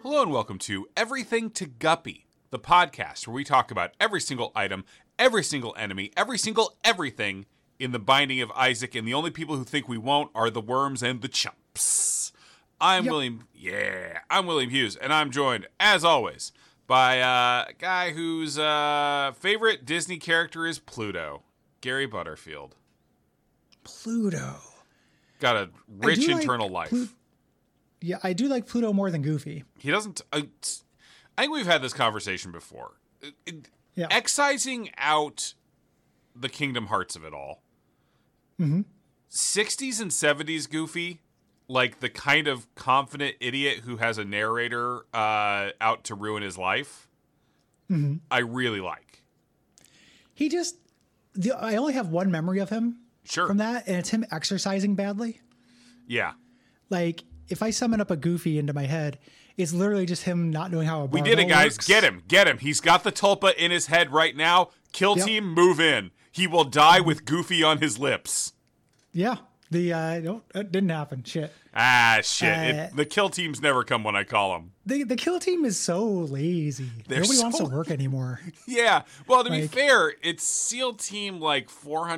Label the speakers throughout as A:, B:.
A: Hello and welcome to Everything to Guppy, the podcast where we talk about every single item, every single enemy, every single everything in the Binding of Isaac, and the only people who think we won't are the worms and the chumps. I'm William Hughes, and I'm joined, as always, by a guy whose favorite Disney character is Pluto, Gary Butterfield.
B: Pluto.
A: Got a rich internal life.
B: Yeah, I do like Pluto more than Goofy.
A: He doesn't... I think we've had this conversation before.
B: Yeah.
A: Excising out the Kingdom Hearts of it all.
B: Mm-hmm.
A: 60s and 70s Goofy, like the kind of confident idiot who has a narrator out to ruin his life, I really like.
B: I only have one memory of him from that, and it's him exercising badly.
A: Yeah.
B: Like, if I summon up a Goofy into my head, it's literally just him not knowing how a barbell
A: We did it, guys.
B: works.
A: Get him. He's got the tulpa in his head right now. Kill team, move in. He will die with Goofy on his lips.
B: Yeah. It didn't happen. Shit.
A: Shit. The kill teams never come when I call them.
B: The kill team is so lazy. Nobody wants to work anymore.
A: Yeah. Well, to be fair, it's SEAL Team like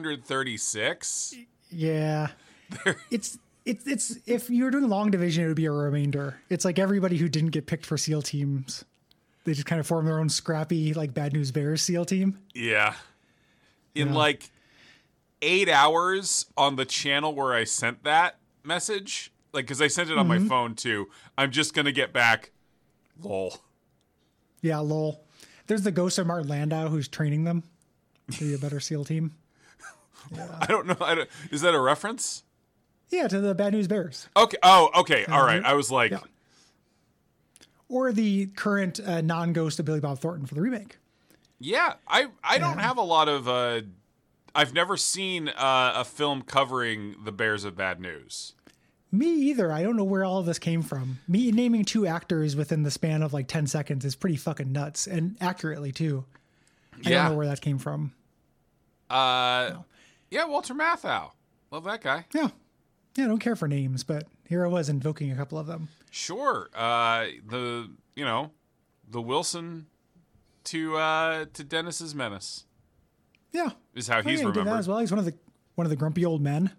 A: 436.
B: Yeah. It's if you were doing long division, it would be a remainder. It's like everybody who didn't get picked for SEAL teams, they just kind of form their own scrappy, like Bad News Bears SEAL team.
A: Yeah. In like 8 hours on the channel where I sent that message, like, because I sent it on my phone too, I'm just going to get back, lol.
B: Yeah, lol. There's the ghost of Martin Landau who's training them to be a better SEAL team.
A: Yeah. I don't know. Is that a reference?
B: Yeah, to the Bad News Bears.
A: Okay. Oh, okay. All right. I was like...
B: Yeah. Or the current non-ghost of Billy Bob Thornton for the remake.
A: Yeah. I don't have a lot of... I've never seen a film covering the Bears of Bad News.
B: Me either. I don't know where all of this came from. Me naming two actors within the span of like 10 seconds is pretty fucking nuts. And accurately, too. I don't know where that came from.
A: Yeah, Walter Matthau. Love that guy.
B: Yeah. Yeah, I don't care for names, but here I was invoking a couple of them.
A: Sure. The Wilson to Dennis's Menace.
B: Yeah.
A: Is how he's remembered.
B: Did that as well. He's one of the grumpy old men.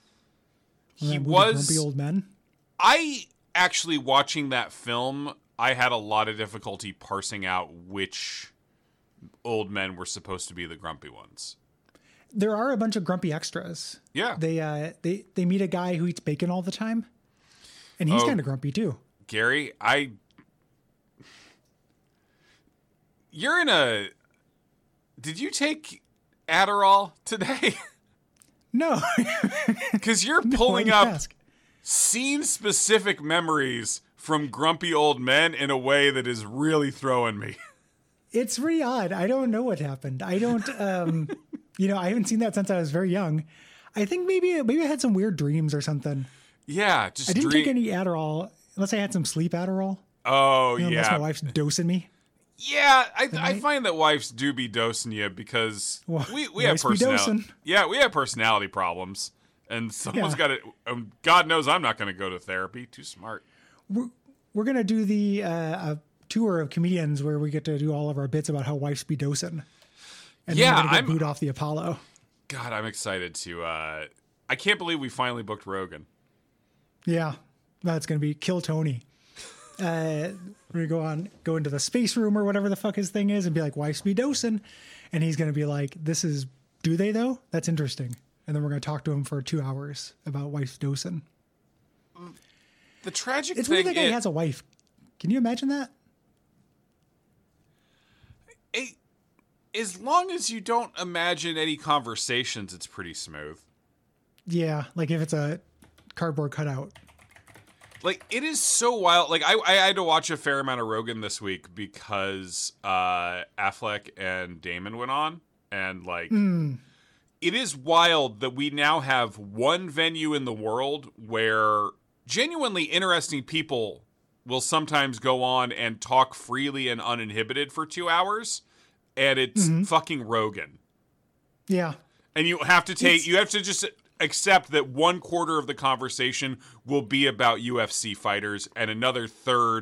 A: He was
B: grumpy old men.
A: I actually, watching that film, I had a lot of difficulty parsing out which old men were supposed to be the grumpy ones.
B: There are a bunch of grumpy extras.
A: Yeah.
B: They meet a guy who eats bacon all the time. And he's kind of grumpy too.
A: Gary, did you take Adderall today?
B: No.
A: Because you're pulling up scene-specific memories from grumpy old men in a way that is really throwing me.
B: It's pretty odd. I don't know what happened. I don't, I haven't seen that since I was very young. I think maybe I had some weird dreams or something.
A: Yeah,
B: I didn't take any Adderall unless I had some sleep Adderall.
A: Oh,
B: Unless my wife's dosing me.
A: Yeah, I find that wives do be dosing you because we have personality. Yeah, we have personality problems, and someone's got to. God knows I'm not going to go to therapy. Too smart.
B: We're going to do the tour of comedians where we get to do all of our bits about how wives be dosing. And then we're going to get booed off the Apollo.
A: God, I'm excited to. I can't believe we finally booked Rogan.
B: Yeah, that's going to be Kill Tony. We're going to go into the space room or whatever the fuck his thing is and be like, wives be dosing. And he's going to be like, do they though? That's interesting. And then we're going to talk to him for 2 hours about wives dosing.
A: The tragic
B: it's
A: thing
B: weird that guy has a wife. Can you imagine that?
A: As long as you don't imagine any conversations, it's pretty smooth.
B: Yeah, like if it's a cardboard cutout.
A: Like, it is so wild. Like, I had to watch a fair amount of Rogan this week because Affleck and Damon went on. And, like, it is wild that we now have one venue in the world where genuinely interesting people will sometimes go on and talk freely and uninhibited for 2 hours. And it's fucking Rogan.
B: Yeah.
A: And you have to just accept that 1/4 of the conversation will be about UFC fighters and another third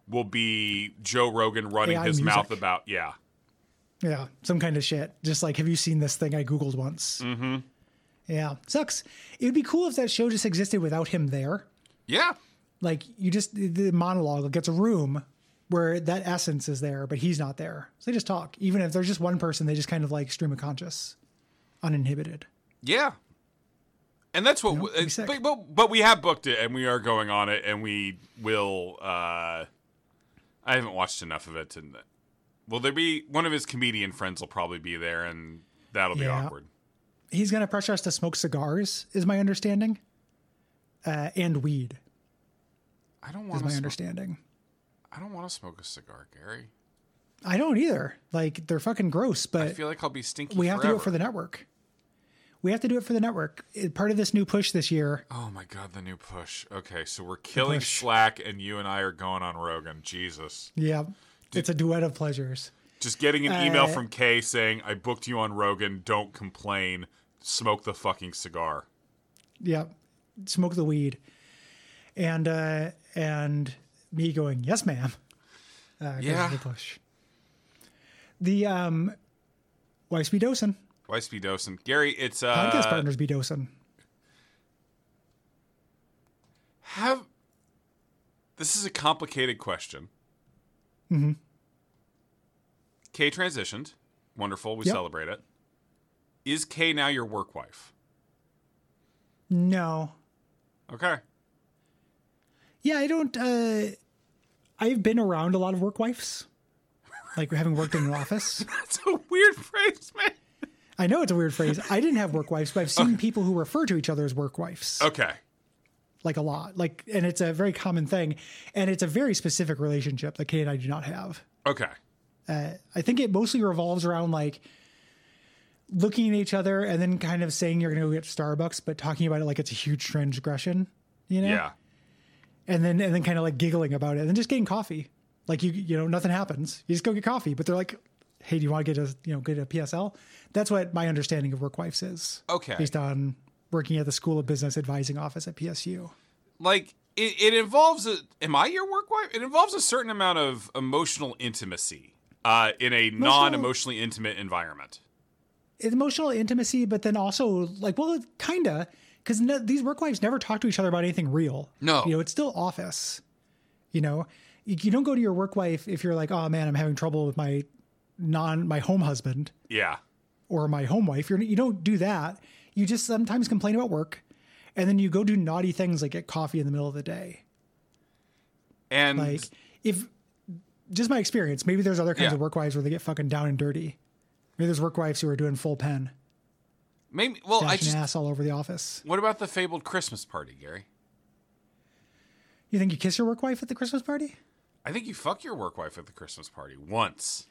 A: will be Joe Rogan running
B: AI
A: his
B: music.
A: mouth about, yeah.
B: Yeah, some kind of shit. Just like, have you seen this thing I Googled once? Mm-hmm. Yeah, sucks. It would be cool if that show just existed without him there.
A: Yeah.
B: Like, the monologue gets a room where that essence is there, but he's not there. So they just talk. Even if there's just one person, they just kind of like stream of conscious, uninhibited.
A: Yeah. And that's what,
B: it'd be sick.
A: but we have booked it and we are going on it and we will, I haven't watched enough of it. And will there be, one of his comedian friends will probably be there and that'll be awkward.
B: He's going to pressure us to smoke cigars, is my understanding. And weed,
A: I don't want
B: is my understanding.
A: I don't want to smoke a cigar, Gary.
B: I don't either. Like, they're fucking gross, but
A: I feel like I'll be stinky
B: we have to do
A: forever.
B: it for the network. We have to do it for the network. Part of this new push this year.
A: Oh my God, the new push. Okay, so we're killing
B: push.
A: Slack and you and I are going on Rogan. Jesus.
B: Yeah. It's a duet of pleasures.
A: Just getting an email from Kay saying, I booked you on Rogan. Don't complain. Smoke the fucking cigar.
B: Yeah. Smoke the weed. And me going, yes, ma'am.
A: Yeah.
B: The push. The Wife's be dosing.
A: Wife's be dosing. Gary, it's
B: Podcast partners be dosing.
A: This is a complicated question. Mm-hmm. Kay transitioned. Wonderful. We celebrate it. Is Kay now your work wife?
B: No.
A: Okay.
B: Yeah, I don't. I've been around a lot of work wives, like having worked in an office.
A: That's a weird phrase, man.
B: I know it's a weird phrase. I didn't have work wives, but I've seen people who refer to each other as work wives.
A: Okay.
B: Like a lot. Like, and it's a very common thing. And it's a very specific relationship that Kay and I do not have.
A: Okay.
B: I think it mostly revolves around like looking at each other and then kind of saying you're going to go get Starbucks, but talking about it like it's a huge transgression, you know?
A: Yeah.
B: And then kind of like giggling about it and then just getting coffee. Like you know, nothing happens. You just go get coffee, but they're like, hey, do you want to get a PSL? That's what my understanding of work wives is.
A: Okay.
B: Based on working at the School of Business Advising Office at PSU.
A: Like, it involves, am I your work wife? It involves a certain amount of emotional intimacy in a non-emotionally intimate environment.
B: It's emotional intimacy, but then also like, well, kind of, because these work wives never talk to each other about anything real.
A: No.
B: You know, it's still office. You know, you don't go to your work wife if you're like, oh man, I'm having trouble with my home husband.
A: Yeah.
B: Or my home wife. You don't do that. You just sometimes complain about work, and then you go do naughty things like get coffee in the middle of the day.
A: And
B: Like, if just my experience, maybe there's other kinds of work wives where they get fucking down and dirty. Maybe there's work wives who are doing full pen,
A: maybe, well,
B: dashing ass all over the office.
A: what about the fabled Christmas party, Gary?
B: You think you kiss your work wife at the Christmas party?
A: I think you fuck your work wife at the Christmas party once.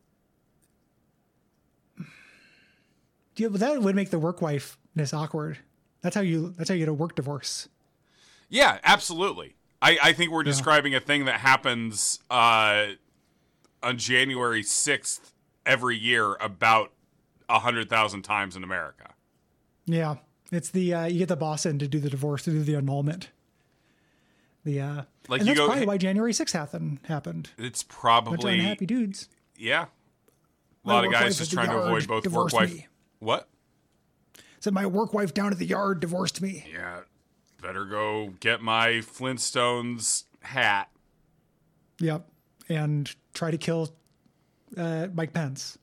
B: Yeah, but that would make the work wifeness awkward. That's how you get a work divorce.
A: Yeah, absolutely. I think we're describing a thing that happens on January 6th every year about 100,000 times in America.
B: Yeah, it's the you get the boss in to do the divorce, to do the annulment. Like and
A: you
B: that's
A: go,
B: probably why January 6th happened.
A: It's
B: Bunch of
A: probably
B: unhappy dudes.
A: yeah. A
B: My
A: lot of
B: work
A: guys
B: wife
A: just
B: at the
A: trying to
B: yard
A: avoid both work
B: divorced
A: wife.
B: me.
A: What?
B: Said my work wife down at the yard divorced me.
A: Yeah, better go get my Flintstones hat.
B: Yep, and try to kill Mike Pence.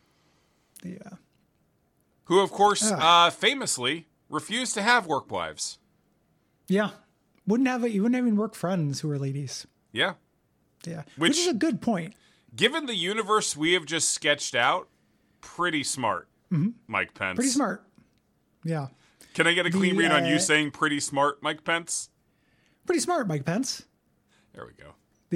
A: Who, of course, famously refused to have work wives.
B: Yeah, you wouldn't even work friends who are ladies.
A: Yeah.
B: Yeah, which is a good point.
A: Given the universe we have just sketched out, pretty smart, Mike Pence.
B: Pretty smart. Yeah.
A: Can I get a clean read on you saying pretty smart, Mike Pence?
B: Pretty smart, Mike Pence.
A: There we go.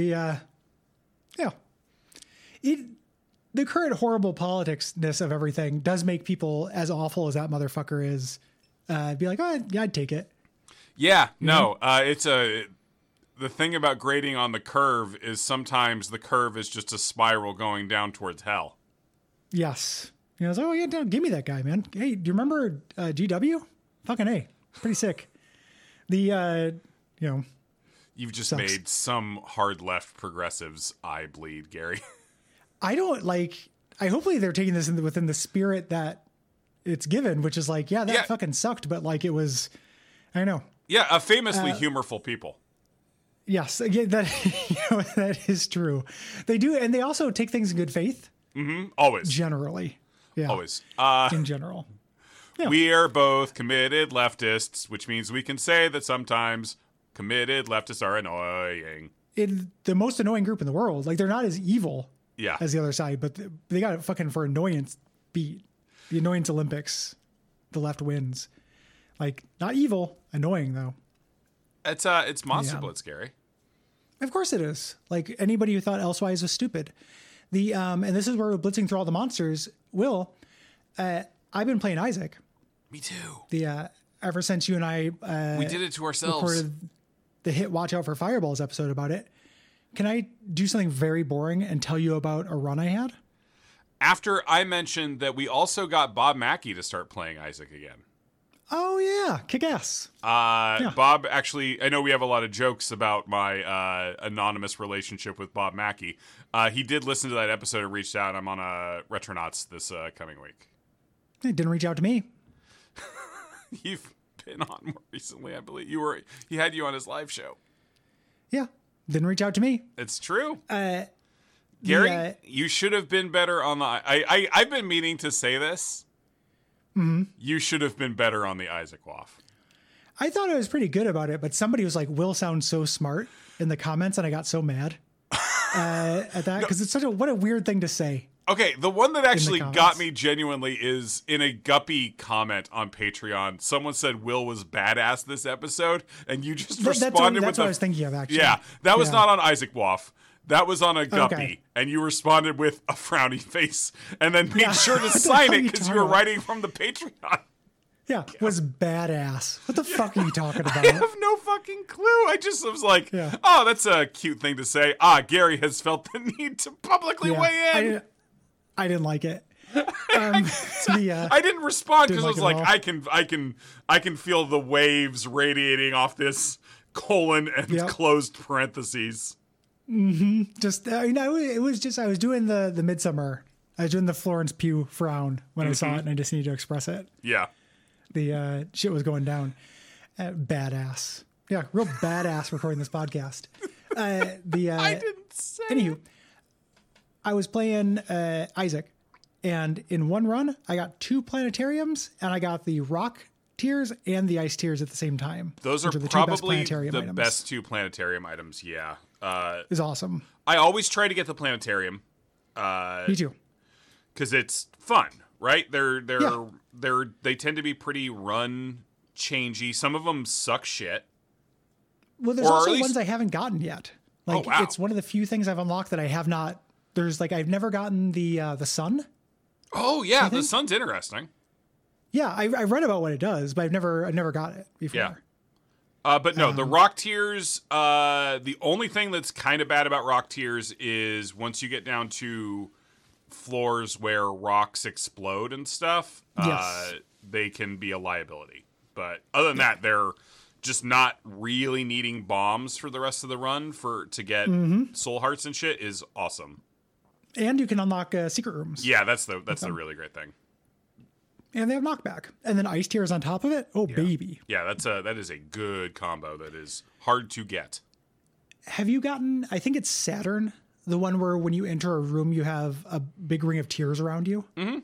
B: The current horrible politicsness of everything does make people, as awful as that motherfucker is, be like, oh, yeah, I'd take it.
A: Yeah, no, the thing about grading on the curve is sometimes the curve is just a spiral going down towards hell.
B: Yes. You know, it's like, oh, yeah, give me that guy, man. Hey, do you remember GW? Fucking A. Pretty sick.
A: You've just
B: Sucks.
A: made some hard left progressives eye bleed, Gary.
B: I don't like. Hopefully they're taking this within the spirit that it's given, which is like, that fucking sucked, but like it was. I don't know.
A: Yeah, a famously humorful people.
B: Yes, that that is true. They do, and they also take things in good faith.
A: Mm-hmm. Always.
B: Generally, yeah.
A: Always.
B: In general. Yeah.
A: We are both committed leftists, which means we can say that sometimes committed leftists are annoying.
B: The most annoying group in the world. Like, they're not as evil as the other side, but they got it fucking for annoyance beat. The annoyance Olympics, the left wins. Like, not evil, annoying though.
A: It's monster blitz, Gary.
B: Of course it is. Like, anybody who thought elsewise was stupid. And this is where we're blitzing through all the monsters. Will, I've been playing Isaac.
A: Me too.
B: Ever since you and I
A: we did it to ourselves.
B: Recorded the hit Watch Out for Fireballs episode about it. Can I do something very boring and tell you about a run I had?
A: After I mentioned that we also got Bob Mackey to start playing Isaac again.
B: Oh, yeah. Kick ass.
A: Bob, actually, I know we have a lot of jokes about my anonymous relationship with Bob Mackey. He did listen to that episode and reached out. I'm on Retronauts this coming week.
B: He didn't reach out to me.
A: You've been on more recently, I believe. He had you on his live show.
B: Yeah. Didn't reach out to me.
A: It's true. Gary, you should have been better on the... I've been meaning to say this.
B: Mm-hmm.
A: You should have been better on the Isaac Waff.
B: I thought I was pretty good about it, but somebody was like, Will sounds so smart in the comments, and I got so mad at that because it's what a weird thing to say.
A: Okay, the one that actually got me genuinely is in a Guppy comment on Patreon. Someone said Will was badass this episode, and you just responded with
B: that's what I was thinking of, actually.
A: Yeah, that was not on Isaac Waff. That was on a Guppy, and you responded with a frowny face, and then made sure to sign it because you were writing from the Patreon.
B: Yeah, was badass. What the fuck are you talking about?
A: I have no fucking clue. I just was like, oh, that's a cute thing to say. Gary has felt the need to publicly weigh in.
B: I didn't like it.
A: I didn't respond because I was like, I can feel the waves radiating off this colon and closed parentheses.
B: Mm-hmm. It was just I was doing the Midsummer. I was doing the Florence Pugh frown when I saw it, and I just needed to express it.
A: Yeah,
B: the shit was going down. Badass. Yeah, real badass recording this podcast. I
A: didn't say.
B: Anywho, I was playing Isaac, and in one run, I got 2 planetariums, and I got the rock tiers and the ice tiers at the same time.
A: Those are probably the best 2 planetarium items. Yeah,
B: is awesome.
A: I always try to get the planetarium.
B: Me too.
A: Because it's fun, right? They tend to be pretty run changey. Some of them suck shit.
B: Well, there's also ones I haven't gotten yet. Like, it's one of the few things I've unlocked that I have not. I've never gotten the sun.
A: Oh yeah, the sun's interesting.
B: Yeah, I read about what it does, but I've never got it before.
A: Yeah. But no, the rock tiers, the only thing that's kind of bad about rock tiers is once you get down to floors where rocks explode and stuff, they can be a liability. But other than that, they're just not really needing bombs for the rest of the run to get soul hearts and shit is awesome.
B: And you can unlock secret rooms.
A: Yeah, that's the really great thing.
B: And they have knockback, and then ice tiers on top of it. Oh, baby!
A: Yeah, that is a good combo. That is hard to get.
B: Have you gotten? I think it's Saturn, the one where when you enter a room, you have a big ring of tears around you. Mm-hmm.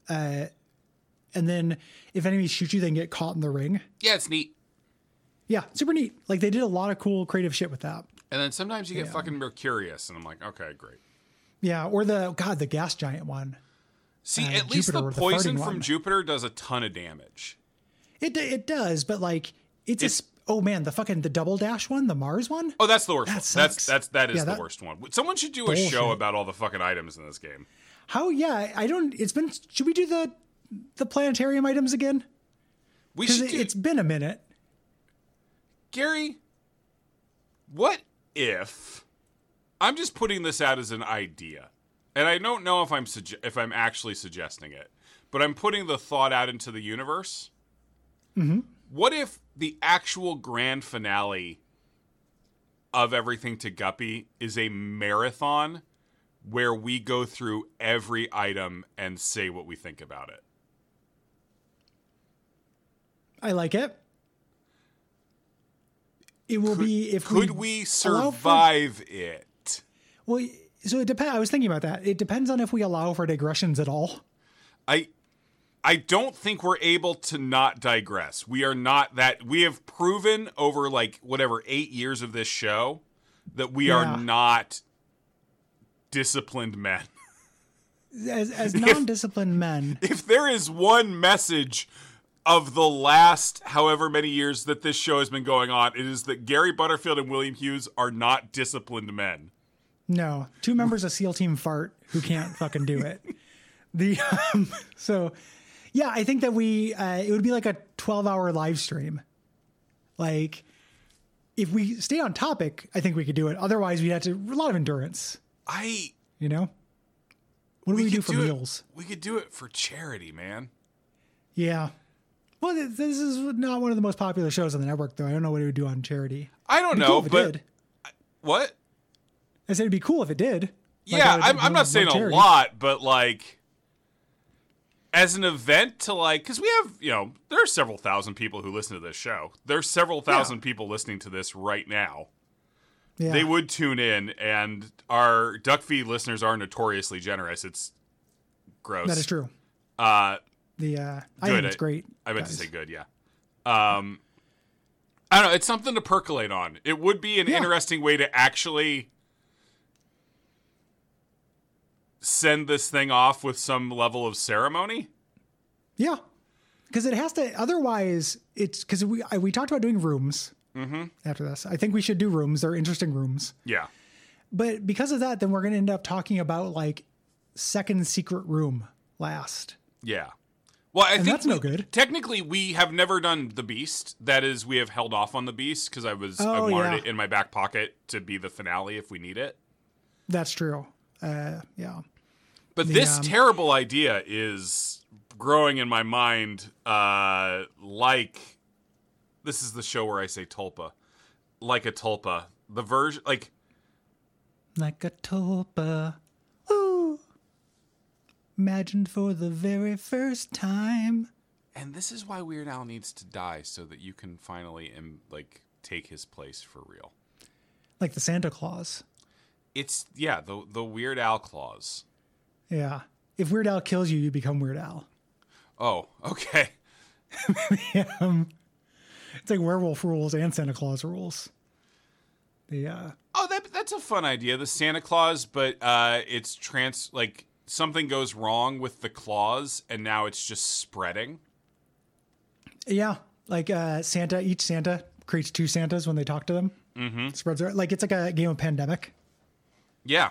B: And then if enemies shoot you, they can get caught in the ring.
A: Yeah, it's neat.
B: Yeah, super neat. Like, they did a lot of cool creative shit with that.
A: And then sometimes you get fucking Mercurius, and I'm like, okay, great.
B: Yeah, or the gas giant one.
A: See, at least
B: Jupiter,
A: the poison from Jupiter does a ton of damage.
B: It does, but like it's the double dash one, the Mars one.
A: Oh, that's the worst one.
B: Sucks.
A: That is the worst one. Someone should do a show about all the fucking items in this game.
B: How? Yeah, I don't. Should we do the planetarium items again? It's been a minute.
A: Gary, what if I'm just putting this out as an idea? And I don't know if I'm actually suggesting it, but I'm putting the thought out into the universe. Mm-hmm. What if the actual grand finale of Everything to Guppy is a marathon where we go through every item and say what we think about it.
B: I like it. It will be if
A: could we survive it?
B: Well, so it depends. I was thinking about that. It depends on if we allow for digressions at all.
A: I don't think we're able to not digress. We are not that. We have proven over 8 years of this show that we are not disciplined men.
B: As non-disciplined men.
A: If there is one message of the last however many years that this show has been going on, it is that Gary Butterfield and William Hughes are not disciplined men.
B: No, 2 members of SEAL Team Fart who can't fucking do it. Yeah, I think that it would be like a 12-hour live stream. Like, if we stay on topic, I think we could do it. Otherwise, we'd have to, a lot of endurance. You know? What do we do for meals?
A: We could do it for charity, man.
B: Yeah. Well, this is not one of the most popular shows on the network, though. I don't know what it would do on charity.
A: I don't know, but... What?
B: I said it'd be cool if it did.
A: Yeah, I'm not saying a lot, but as an event to because we have, there are several thousand people who listen to this show. There's several thousand people listening to this right now. Yeah. They would tune in, and our Duck Feed listeners are notoriously generous. It's gross.
B: That is true. I think it's great.
A: I meant to say good, yeah. I don't know. It's something to percolate on. It would be an interesting way to actually send this thing off with some level of ceremony.
B: Yeah. Because it has to, otherwise it's because we talked about doing rooms after this. I think we should do rooms. They're interesting rooms.
A: Yeah.
B: But because of that, then we're going to end up talking about second secret room last.
A: Yeah. Well, I think
B: that's no good.
A: Technically, we have never done the Beast. That is, we have held off on the Beast because I wanted it in my back pocket to be the finale if we need it.
B: That's true. Yeah.
A: But this terrible idea is growing in my mind this is the show where I say tulpa. Like a tulpa. The version, like
B: a tulpa. Ooh. Imagined for the very first time.
A: And this is why Weird Al needs to die, so that you can finally take his place for real.
B: Like the Santa Claus.
A: It's, the Weird Al clause.
B: Yeah. If Weird Al kills you, you become Weird Al.
A: Oh, okay.
B: It's like werewolf rules and Santa Claus rules.
A: Oh, that's a fun idea. The Santa Claus, but it's something goes wrong with the claws, and now it's just spreading.
B: Yeah, each Santa creates 2 Santas when they talk to them. Mm-hmm. Spreads it's like a game of Pandemic.
A: Yeah.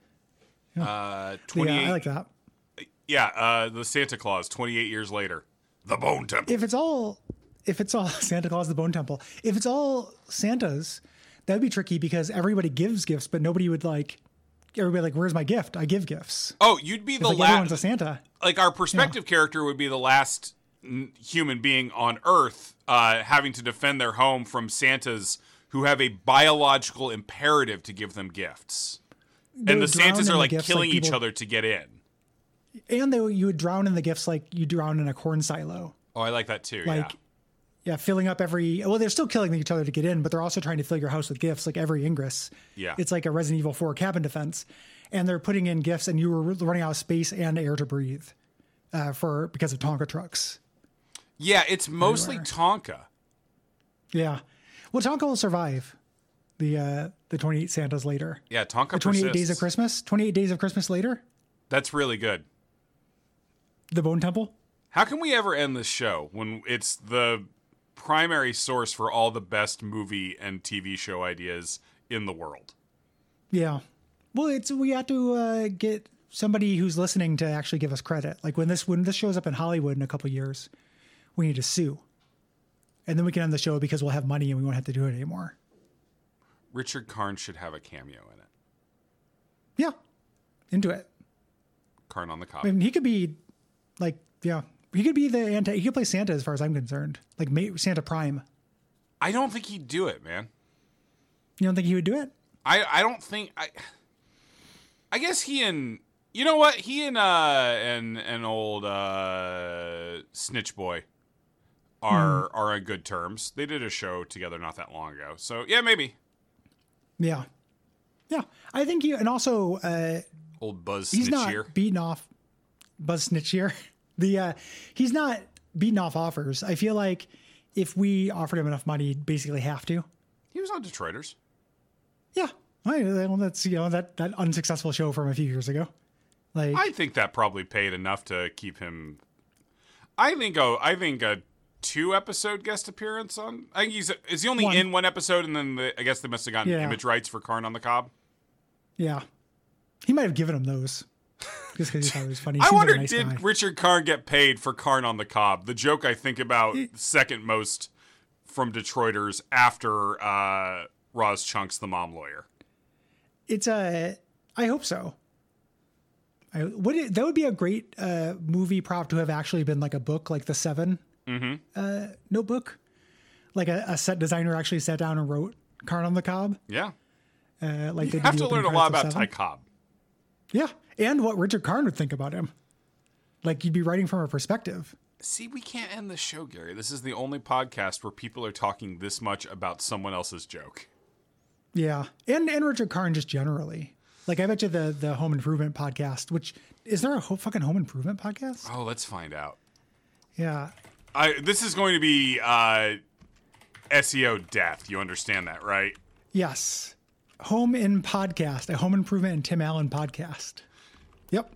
B: 28. I like that.
A: Yeah, the Santa Claus, 28 years later. The Bone Temple.
B: If it's all Santa Claus, the Bone Temple, if it's all Santas, that'd be tricky because everybody gives gifts, but nobody would everybody where's my gift? I give gifts.
A: Oh, you'd be the last.
B: Everyone's a Santa.
A: Our perspective character would be the last human being on Earth having to defend their home from Santas who have a biological imperative to give them gifts. And the Santas are killing each other to get in.
B: And you would drown in the gifts like you drown in a corn silo.
A: Oh, I like that too.
B: Yeah, filling up they're still killing each other to get in, but they're also trying to fill your house with gifts, like every Ingress.
A: Yeah.
B: It's like a Resident Evil 4 cabin defense. And they're putting in gifts, and you were running out of space and air to breathe because of Tonka trucks.
A: Yeah, it's mostly Tonka.
B: Yeah. Well, Tonka will survive the 28 Santas later.
A: Yeah, Tonka
B: the 28 Days of Christmas. 28 Days of Christmas later.
A: That's really good.
B: The Bone Temple.
A: How can we ever end this show when it's the primary source for all the best movie and TV show ideas in the world?
B: Yeah. Well, we have to get somebody who's listening to actually give us credit. Like when this shows up in Hollywood in a couple of years, we need to sue. And then we can end the show because we'll have money and we won't have to do it anymore.
A: Richard Karn should have a cameo in it.
B: Yeah. Into it.
A: Karn on the Cob.
B: I mean, he could be he could be he could play Santa as far as I'm concerned. Like Santa Prime.
A: I don't think he'd do it, man.
B: You don't think he would do it?
A: I don't think I guess he and you know what? He and an old Snitch Boy are on good terms. They did a show together not that long ago. So yeah, maybe.
B: Yeah. Yeah. I think you, and also
A: Old Buzz
B: he's
A: Snitchier.
B: not beating off Buzz Snitchier. He's not beating off offers. I feel like if we offered him enough money, he'd basically have to.
A: He was on Detroiters.
B: Yeah. Well, that's, that unsuccessful show from a few years ago. Like,
A: I think that probably paid enough to keep him. I think a 2-episode guest appearance on. I think is he only in one episode, and then I guess they must have gotten image rights for Karn on the Cob.
B: Yeah, he might have given him those just because he thought it was funny.
A: I wonder,
B: like a nice
A: did
B: guy.
A: Richard Karn get paid for Karn on the Cob? The joke I think about second most from Detroiters after Roz Chunks, the mom lawyer.
B: It's I hope so. That would be a great movie prop to have actually been like a book, like the Seven Notebook. Like a set designer actually sat down and wrote Karn on the Cob.
A: Yeah.
B: Like
A: you have to learn a lot about Ty Cobb.
B: Yeah. And what Richard Karn would think about him. Like you'd be writing from a perspective.
A: See, we can't end the show, Gary. This is the only podcast where people are talking this much about someone else's joke.
B: Yeah. And Richard Karn just generally. Like, I bet you the Home Improvement podcast, which, is there a fucking Home Improvement podcast?
A: Oh, let's find out.
B: Yeah.
A: This is going to be SEO death. You understand that, right?
B: Yes. Home in Podcast, a Home Improvement and Tim Allen podcast. Yep.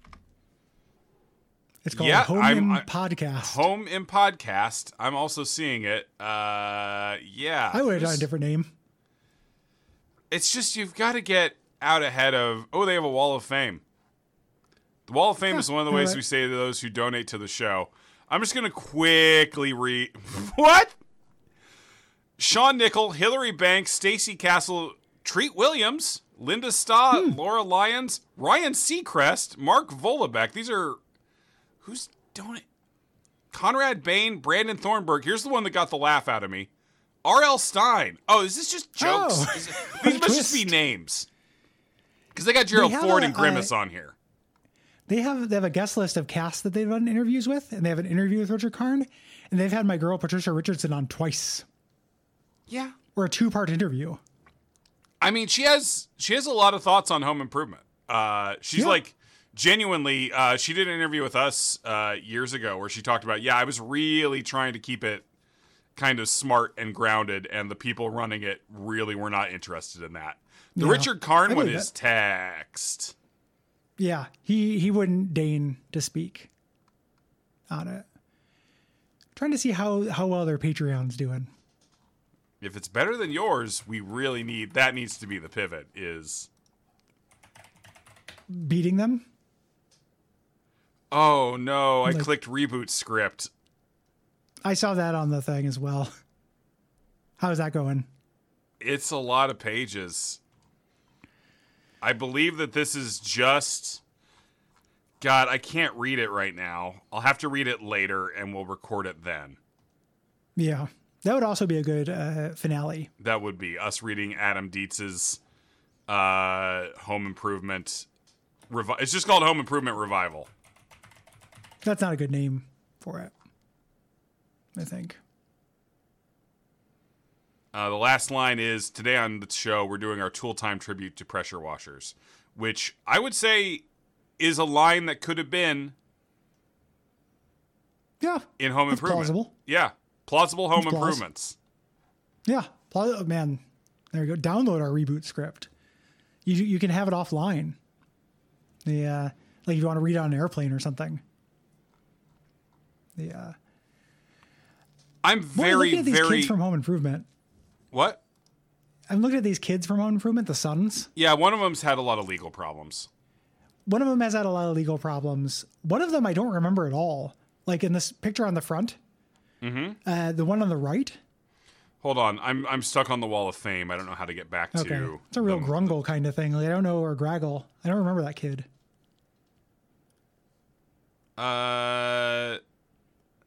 B: It's called Home in Podcast.
A: Home in Podcast. I'm also seeing it. Yeah.
B: I would have done a different name.
A: It's just, you've got to get out ahead of, they have a Wall of Fame. The Wall of Fame is one of the ways we say to those who donate to the show. I'm just going to quickly read. What? Sean Nickel, Hillary Banks, Stacey Castle, Treat Williams, Linda Stahl, Laura Lyons, Ryan Seacrest, Mark Vollebeck. These are, who's donating? Conrad Bain, Brandon Thornburg. Here's the one that got the laugh out of me. R.L. Stein. Oh, is this just jokes? These must just be names. Because they got Gerald Ford and Grimace on here.
B: They have a guest list of casts that they've done interviews with, and they have an interview with Richard Karn, and they've had my girl Patricia Richardson on twice.
A: Yeah.
B: Or a 2-part interview.
A: I mean, she has a lot of thoughts on Home Improvement. She's like, genuinely, she did an interview with us years ago where she talked about, I was really trying to keep it kind of smart and grounded, and the people running it really were not interested in that. The Richard Karn one is text.
B: Yeah, he wouldn't deign to speak on it. Trying to see how well their Patreon's doing.
A: If it's better than yours, we really needs to be the pivot, is
B: beating them.
A: Oh no, I clicked reboot script.
B: I saw that on the thing as well. How's that going?
A: It's a lot of pages. I believe that this is just... God, I can't read it right now. I'll have to read it later, and we'll record it then.
B: Yeah. That would also be a good finale.
A: That would be us reading Adam Dietz's Home Improvement... It's just called Home Improvement Revival.
B: That's not a good name for it, I think.
A: The last line is, today on the show, we're doing our Tool Time tribute to pressure washers, which I would say is a line that could have been in Home Improvement.
B: Plausible.
A: Yeah. Plausible home improvements.
B: Yeah. Man, there you go. Download our reboot script. You can have it offline. Like if you want to read it on an airplane or something.
A: I'm very
B: kids from Home Improvement.
A: What?
B: I'm looking at these kids from Home Improvement, the sons.
A: Yeah, one of them's had a lot of legal problems.
B: One of them has had a lot of legal problems. One of them I don't remember at all. Like in this picture on the front. Mm-hmm. The one on the right.
A: Hold on, I'm stuck on the Wall of Fame. I don't know how to get back to.
B: It's a real grungle kind of thing. Like, I don't know, or Graggle. I don't remember that kid.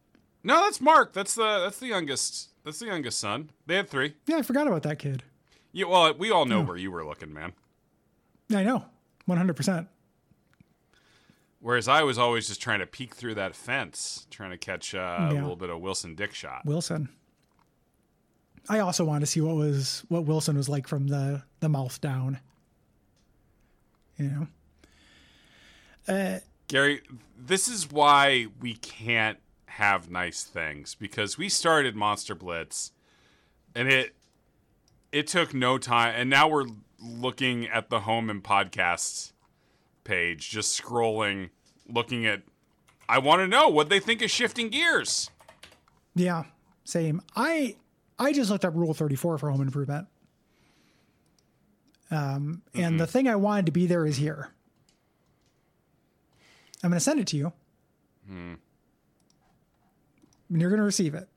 A: No, that's Mark. That's the youngest. That's the youngest son. They had 3.
B: Yeah, I forgot about that kid.
A: Yeah, well, we all know where you were looking, man.
B: I know, 100%.
A: Whereas I was always just trying to peek through that fence, trying to catch a little bit of Wilson dick shot.
B: Wilson. I also wanted to see what Wilson was like from the mouth down. You know?
A: Gary, this is why we can't have nice things, because we started Monster Blitz and it took no time, and now we're looking at the home and podcasts page, just scrolling, looking at, I want to know what they think of Shifting Gears.
B: Yeah, same. I just looked up Rule 34 for Home Improvement. And the thing I wanted to be there is here. I'm going to send it to you. And you're going to receive it.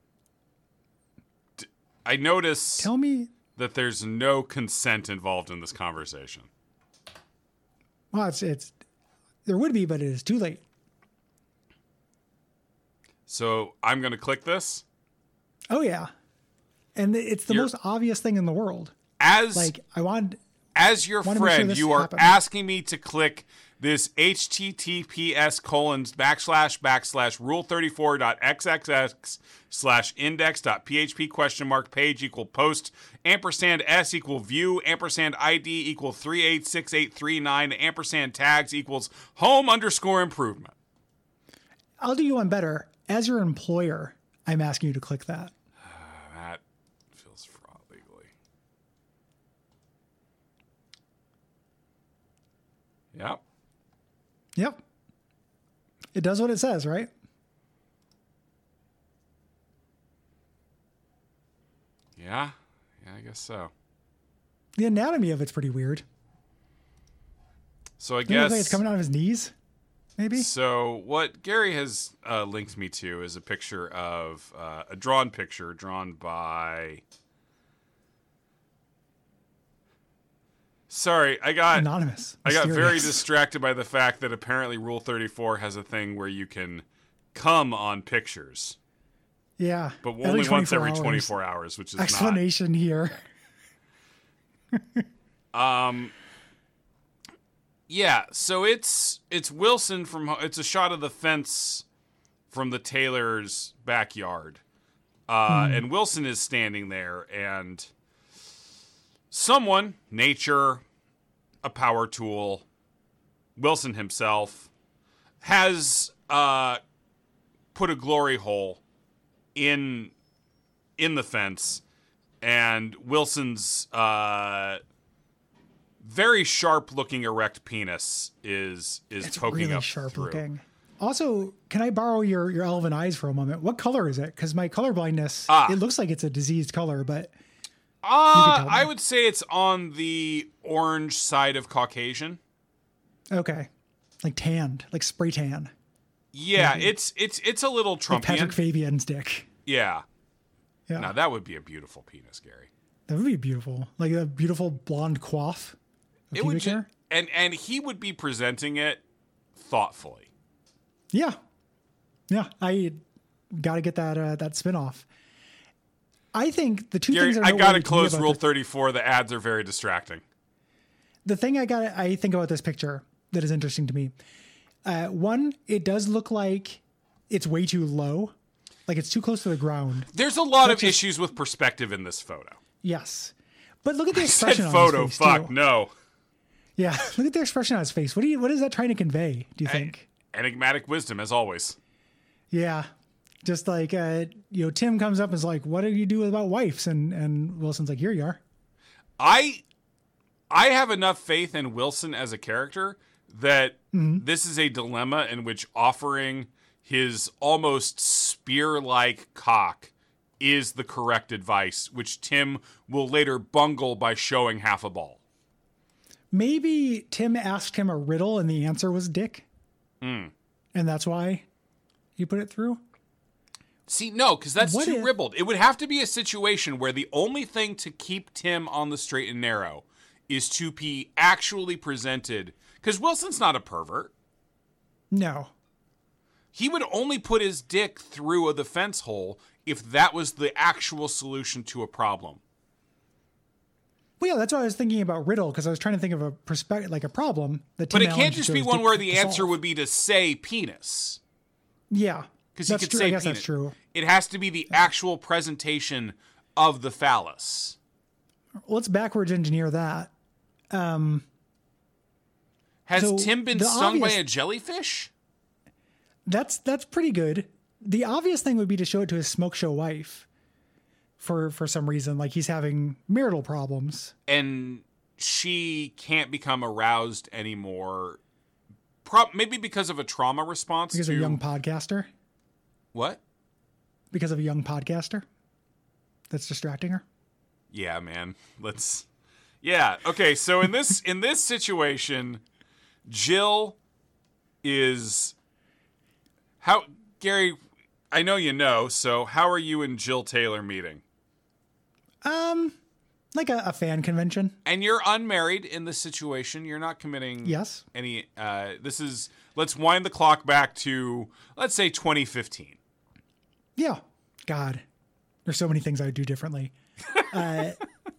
A: I notice
B: Tell me.
A: that there's no consent involved in this conversation.
B: Well, it's there would be, but it is too late.
A: So I'm going to click this.
B: Oh, yeah. And it's the most obvious thing in the world.
A: As your friend,
B: this
A: you are
B: happen.
A: asking me to click this https://rule34.xxx/index.php ? Page =post &s =view &ID =386839 tags =home_improvement.
B: I'll do you one better. As your employer, I'm asking you to click that.
A: That feels fraud legally. Yep.
B: Yep. It does what it says, right?
A: Yeah, I guess so.
B: The anatomy of it's pretty weird.
A: So I
B: Doesn't it look
A: guess
B: like it's coming out of his knees, maybe?
A: So what Gary has linked me to is a picture of a drawn picture drawn by. Sorry, I got
B: Anonymous.
A: I got very
B: Mysterious.
A: distracted by the fact that apparently Rule 34 has a thing where you can come on pictures,
B: Yeah.
A: but only once every
B: 24
A: 24 hours, which is
B: Explanation here.
A: Yeah, so it's Wilson it's a shot of the fence from the Taylor's backyard. And Wilson is standing there, and someone, nature, a power tool, Wilson himself, has put a glory hole in the fence, and Wilson's very sharp-looking erect penis is
B: It's
A: poking
B: really
A: up
B: sharp
A: through.
B: looking. Also, can I borrow your elven eyes for a moment? What color is it? Because my color blindness, it looks like it's a diseased color, but tell me.
A: I would say it's on the orange side of Caucasian.
B: okay. Like tanned, like spray tan.
A: Yeah, it's a little
B: Like
A: Trumpian.
B: Patrick Fabian's dick.
A: Yeah.
B: Yeah.
A: Now that would be a beautiful penis, Gary.
B: That would be beautiful. Like a beautiful blonde coif. of
A: It would
B: pubic hair.
A: and he would be presenting it thoughtfully.
B: Yeah. Yeah. I got to get that spin-off. I think the two
A: Gary,
B: things that are
A: I got to
B: noteworthy to me
A: close
B: about
A: Rule
B: this-
A: 34. The ads are very distracting.
B: The thing I think about this picture that is interesting to me. One, it does look like it's way too low. Like it's too close to the ground.
A: There's a lot of issues with perspective in this photo.
B: Yes. But look at the
A: Said
B: expression on
A: photo,
B: his face,
A: fuck,
B: too.
A: no.
B: Yeah, look at the expression on his face. What is that trying to convey, do you think?
A: Enigmatic wisdom, as always.
B: Yeah. Just like, Tim comes up and is like, what do you do about wives? And Wilson's like, here you are.
A: I have enough faith in Wilson as a character that this is a dilemma in which offering his almost spear-like cock is the correct advice, which Tim will later bungle by showing half a ball.
B: Maybe Tim asked him a riddle and the answer was dick. And that's why you put it through?
A: See, no, because that's
B: What
A: too
B: if-
A: ribald. It would have to be a situation where the only thing to keep Tim on the straight and narrow is to be actually presented. Because Wilson's not a pervert.
B: No.
A: He would only put his dick through the fence hole if that was the actual solution to a problem.
B: Well, yeah, that's what I was thinking about Riddle, because I was trying to think of a perspective, like a problem that.
A: But
B: Tim
A: it
B: Allen
A: can't just be
B: chose
A: one
B: to-
A: where the
B: to
A: answer
B: solve.
A: would be to say penis.
B: Yeah,
A: Because you
B: that's
A: could
B: true.
A: say
B: I guess
A: penis.
B: that's true.
A: It has to be the actual presentation of the phallus.
B: Let's backwards engineer that.
A: Has
B: So
A: Tim been
B: the
A: stung by
B: obvious-
A: a jellyfish?
B: That's pretty good. The obvious thing would be to show it to his smoke show wife. For some reason, like he's having marital problems.
A: And she can't become aroused anymore. Maybe because of a trauma response.
B: Because
A: to
B: of a young podcaster.
A: What?
B: Because of a young podcaster. That's distracting her.
A: Yeah, man. Yeah. Okay. So in this situation, Jill is Gary. I know you know. So how are you and Jill Taylor meeting?
B: Like a fan convention.
A: And you're unmarried in this situation. You're not committing.
B: Yes.
A: Any. Let's wind the clock back to, let's say, 2015.
B: Yeah. God, there's so many things I would do differently. Not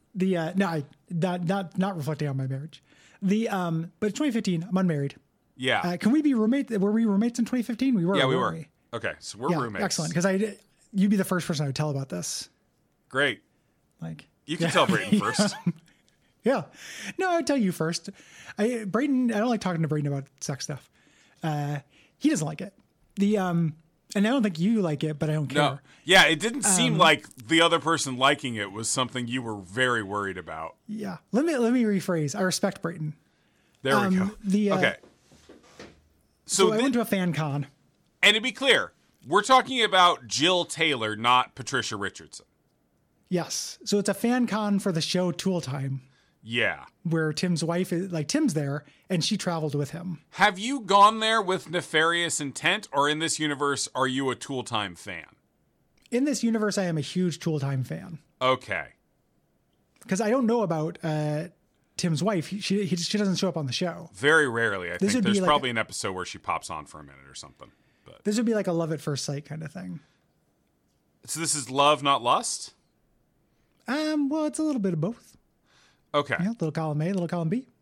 B: reflecting on my marriage. But 2015, I'm unmarried.
A: Yeah.
B: Can we be roommates? Were we roommates in 2015? We were.
A: Yeah, we
B: weren't
A: were. Okay, so we're
B: Yeah,
A: roommates.
B: excellent. Because you'd be the first person I would tell about this.
A: Great.
B: Like,
A: You can tell Brayden first.
B: yeah. No, I would tell you first. Brayden, I don't like talking to Brayden about sex stuff. He doesn't like it. And I don't think you like it, but I don't care.
A: No. Yeah, it didn't seem like the other person liking it was something you were very worried about.
B: Yeah. Let me rephrase. I respect Brayden.
A: There we go. Okay.
B: So I went to a fan con.
A: And to be clear, we're talking about Jill Taylor, not Patricia Richardson.
B: Yes. So it's a fan con for the show Tool Time,
A: Yeah.
B: where Tim's wife is like Tim's there and she traveled with him.
A: Have you gone there with nefarious intent, or in this universe, are you a Tool Time fan?
B: In this universe, I am a huge Tool Time fan
A: Okay.
B: because I don't know about Tim's wife. She doesn't show up on the show.
A: Very rarely, I think.
B: would be
A: There's
B: like
A: probably an episode where she pops on for a minute or something. But
B: This would be like a love at first sight kind of thing.
A: so this is love, not lust?
B: Well, it's a little bit of both.
A: Okay.
B: Yeah, little column A, little column B.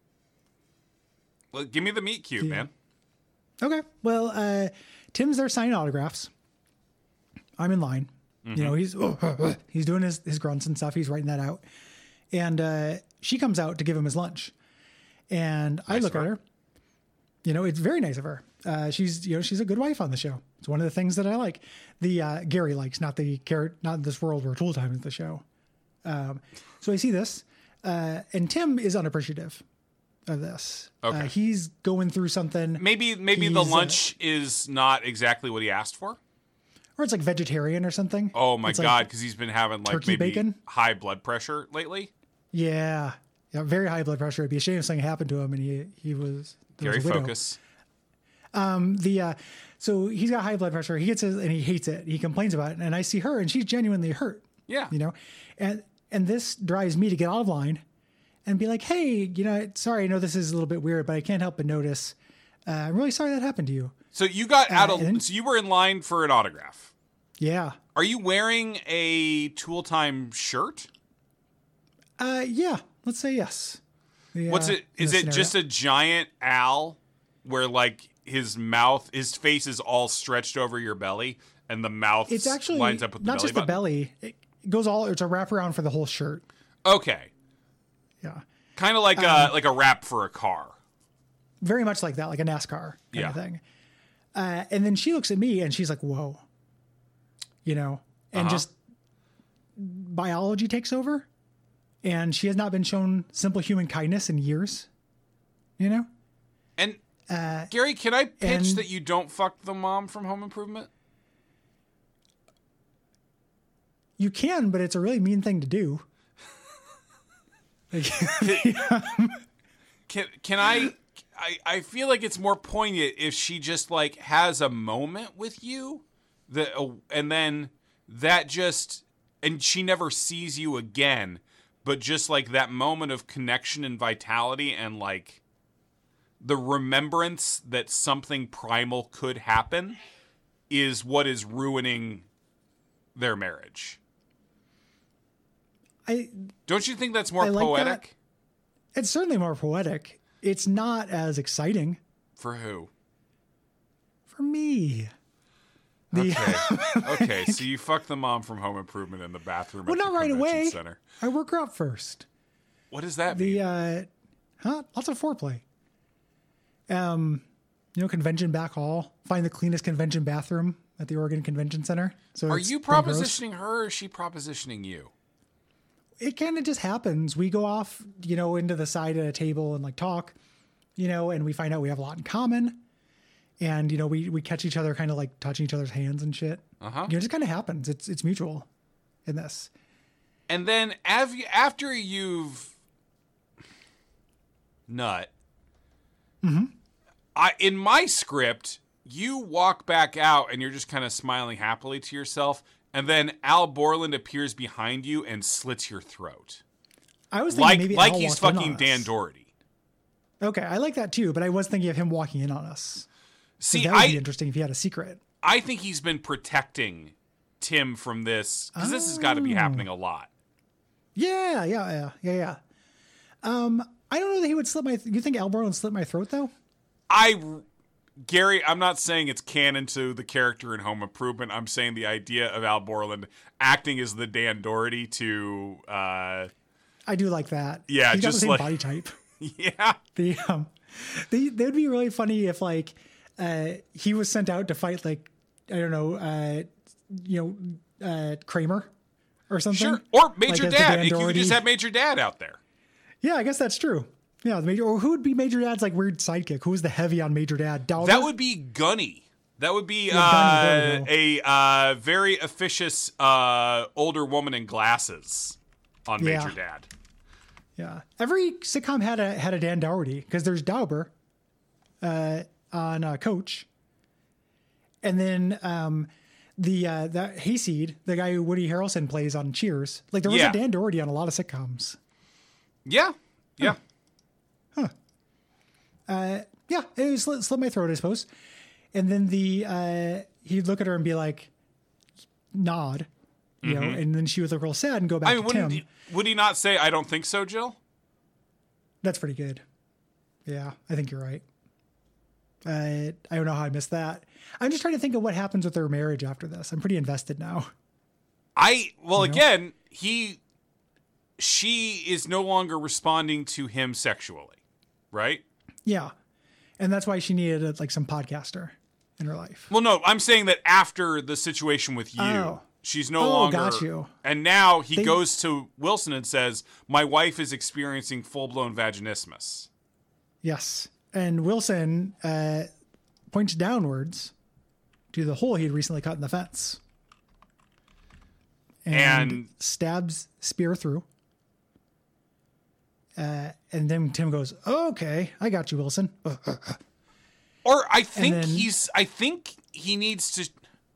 A: Well, give me the meet cute, man.
B: Okay. Well, Tim's there signing autographs. I'm in line. You know, he's doing his grunts and stuff. He's writing that out. And she comes out to give him his lunch. And I look at her. You know, it's very nice of her. She's a good wife on the show. It's one of the things that I like. The Gary likes, not in this world where Tool Time is the show. So I see this, and Tim is unappreciative of this.
A: Okay.
B: He's going through something.
A: Maybe the lunch is not exactly what he asked for.
B: Or it's like vegetarian or something.
A: Oh my
B: It's like-
A: God, because he's been having like
B: turkey
A: maybe
B: bacon?
A: high blood pressure lately.
B: Yeah. Very high blood pressure. It'd be a shame if something happened to him and he was there
A: Gary,
B: was a widow.
A: focus.
B: So he's got high blood pressure. He gets and he hates it. He complains about it. And I see her and she's genuinely hurt.
A: Yeah.
B: You know, and this drives me to get out of line and be like, hey, sorry, I know this is a little bit weird, but I can't help but notice. I'm really sorry that happened to you.
A: So you got so you were in line for an autograph.
B: Yeah.
A: Are you wearing a Tool Time shirt?
B: Yeah. Let's say yes.
A: What's it? Is it just a giant Al where like his face is all stretched over your belly and the mouth
B: It's actually
A: lines up with the
B: not
A: belly
B: just
A: button?
B: the belly. It goes it's a wraparound for the whole shirt.
A: Okay.
B: Yeah.
A: Kind of like a wrap for a car.
B: Very much like that, like a NASCAR kind of thing. And then she looks at me and she's like, whoa. And just biology takes over. And she has not been shown simple human kindness in years.
A: And Gary, can I pitch
B: and-
A: that you don't fuck the mom from Home Improvement?
B: You can, but it's a really mean thing to do.
A: Can I feel like it's more poignant if she just like has a moment with you and then and she never sees you again, but just like that moment of connection and vitality and like the remembrance that something primal could happen is what is ruining their marriage. Don't you think that's more
B: I like
A: poetic?
B: that. It's certainly more poetic. It's not as exciting.
A: For who?
B: For me.
A: Okay, so you fucked the mom from Home Improvement in the bathroom
B: Well,
A: at
B: not
A: the
B: right
A: convention
B: away.
A: center.
B: I work her up first.
A: What does that mean?
B: Lots of foreplay. Convention back hall. Find the cleanest convention bathroom at the Oregon Convention Center. So
A: Are
B: it's
A: you
B: pretty gross.
A: propositioning her or is she propositioning you?
B: It kind of just happens. We go off, into the side of a table and like talk, and we find out we have a lot in common. And, we catch each other kind of like touching each other's hands and shit. It just kind of happens. It's mutual in this.
A: And then after you've nut, in my script, you walk back out and you're just kind of smiling happily to yourself. And then Al Borland appears behind you and slits your throat.
B: I was thinking maybe
A: like
B: Al
A: he's
B: walked in
A: fucking
B: on
A: Dan
B: us.
A: Doherty.
B: Okay, I like that too, but I was thinking of him walking in on us.
A: See,
B: that would be interesting if he had a secret.
A: I think he's been protecting Tim from this because this has got to be happening a lot.
B: Yeah. I don't know that he would slit my. You think Al Borland slit my throat though?
A: Gary, I'm not saying it's canon to the character in Home Improvement. I'm saying the idea of Al Borland acting as the Dan Doherty to.
B: I do like that.
A: Yeah,
B: he's got
A: just
B: the same
A: like
B: body type.
A: Yeah.
B: They would be really funny if like he was sent out to fight like I don't know Kramer or something.
A: Sure, or Major
B: Like as the
A: Dad.
B: Dan
A: You could
B: Doherty.
A: just have Major Dad out there.
B: Yeah, I guess that's true. Yeah, the Major. Or who would be Major Dad's like weird sidekick? Who was the heavy on Major Dad? Dauber?
A: That would be Gunny. That would be
B: Gunny, there we
A: a very officious older woman in glasses on
B: Yeah.
A: Major Dad.
B: Yeah, every sitcom had a Dan Doherty because there's Dauber on Coach, and then the Hayseed, the guy who Woody Harrelson plays on Cheers. Like there was
A: Yeah.
B: a Dan Doherty on a lot of sitcoms.
A: Yeah.
B: Yeah, it was slit my throat, I suppose. And then he'd look at her and be like, nod, and then she would look real sad and go back
A: I mean,
B: to Tim.
A: would he not say, "I don't think so, Jill"?
B: That's pretty good. Yeah, I think you're right. I don't know how I missed that. I'm just trying to think of what happens with their marriage after this. I'm pretty invested now.
A: Again, she is no longer responding to him sexually, right?
B: Yeah. And that's why she needed like some podcaster in her life.
A: Well, no, I'm saying that after the situation with you,
B: Oh.
A: she's no longer.
B: Got you.
A: And now he goes to Wilson and says, "My wife is experiencing full-blown vaginismus."
B: Yes. And Wilson points downwards to the hole he'd recently cut in the fence. And stabs Spear through. And then Tim goes, "Okay, I got you, Wilson."
A: Or I think
B: then-
A: he needs to.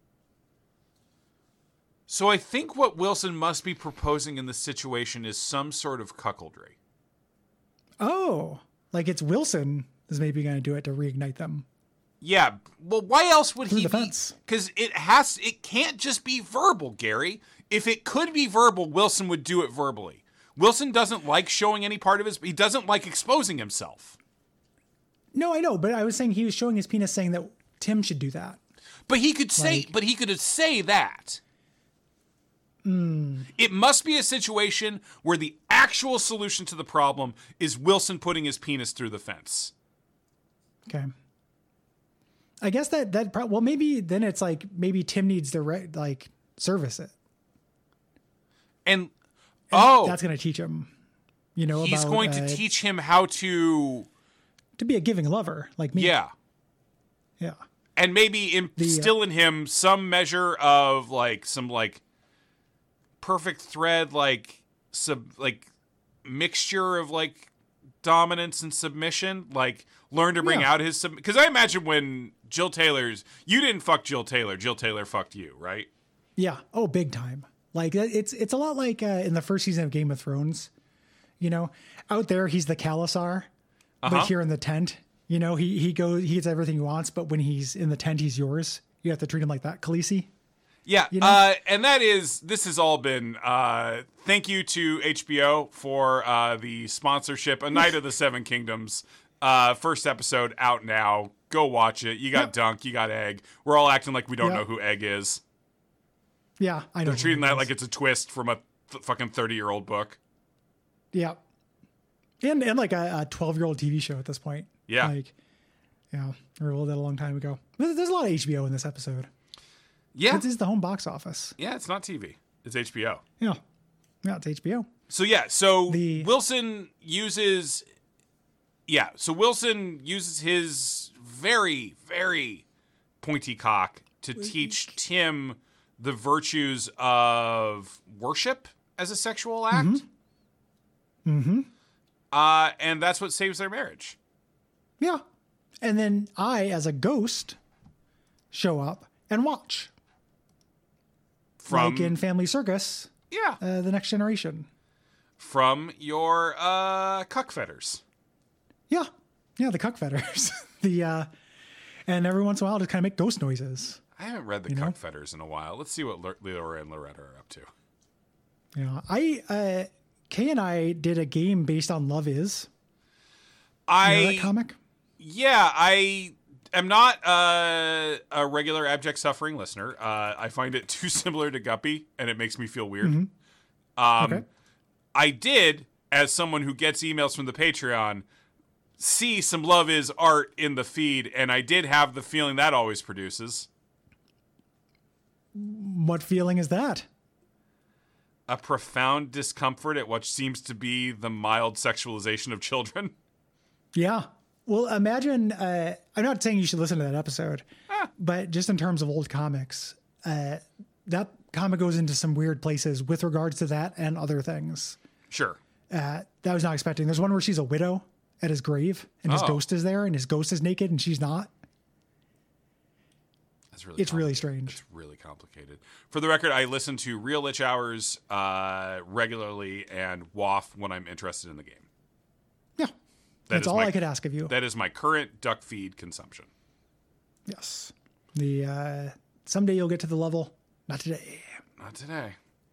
A: So I think what Wilson must be proposing in this situation is some sort of cuckoldry.
B: Oh, like it's Wilson is maybe going to do it to reignite them.
A: Yeah. Well, why else would
B: Through
A: he
B: the
A: be?
B: fence.
A: Because it can't just be verbal, Gary. If it could be verbal, Wilson would do it verbally. Wilson doesn't like showing any part of he doesn't like exposing himself.
B: No, I know, but I was saying he was showing his penis saying that Tim should do that.
A: But he could say that. It must be a situation where the actual solution to the problem is Wilson putting his penis through the fence.
B: Okay. I guess well, maybe then it's like, maybe Tim needs to service it.
A: And
B: that's going to teach him,
A: he's
B: about,
A: going to teach him how to
B: be a giving lover like me.
A: Yeah.
B: Yeah.
A: And maybe instill in him some measure of some perfect thread, mixture of dominance and submission, learn to bring out his because I imagine when you didn't fuck Jill Taylor fucked you, right?
B: Yeah. Oh, big time. It's a lot like in the first season of Game of Thrones, out there, he's the Khalasar, but here in the tent, he gets everything he wants. But when he's in the tent, he's yours. You have to treat him like that. Khaleesi.
A: Yeah,
B: You know?
A: and this has all been, thank you to HBO for the sponsorship. A Night of the Seven Kingdoms, first episode out now. Go watch it. You got Dunk, you got Egg. We're all acting like we don't know who Egg is.
B: Yeah, I know.
A: They're treating that like it's a twist from a fucking 30-year-old book.
B: Yeah. And like a 12-year-old TV show at this point.
A: Yeah.
B: Like, I rolled that a long time ago. There's a lot of HBO in this episode.
A: Yeah.
B: This is the home box office.
A: Yeah, it's not TV. It's HBO.
B: Yeah. Yeah, it's HBO.
A: So Wilson uses his very, very pointy cock to teach Tim the virtues of worship as a sexual act.
B: Mm-hmm.
A: And that's what saves their marriage.
B: Yeah. And then I, as a ghost, show up and watch. Like in Family Circus.
A: Yeah.
B: The Next Generation.
A: From your cuck fetters.
B: Yeah. Yeah, the cuck fetters. And every once in a while, just kind of make ghost noises.
A: I haven't read the cuck fetters in a while. Let's see what Leora and Loretta are up to.
B: Yeah, Kay and I did a game based on Love Is. You know that comic?
A: Yeah, I am not a regular Abject Suffering listener. I find it too similar to Guppy, and it makes me feel weird.
B: Mm-hmm. Okay.
A: I did, as someone who gets emails from the Patreon, see some Love Is art in the feed, and I did have the feeling that always produces.
B: What feeling is that?
A: A profound discomfort at what seems to be the mild sexualization of children.
B: Yeah. Well, imagine, I'm not saying you should listen to that episode, but just in terms of old comics, that comic goes into some weird places with regards to that and other things.
A: Sure.
B: That I was not expecting. There's one where she's a widow at his grave and his ghost is there and his ghost is naked and she's not. It's really strange.
A: It's really complicated. For the record, I listen to Real Lich Hours regularly and WAF when I'm interested in the game.
B: Yeah. That's all I could ask of you.
A: That is my current duck feed consumption.
B: Yes. Someday you'll get to the level. Not today.
A: Not today.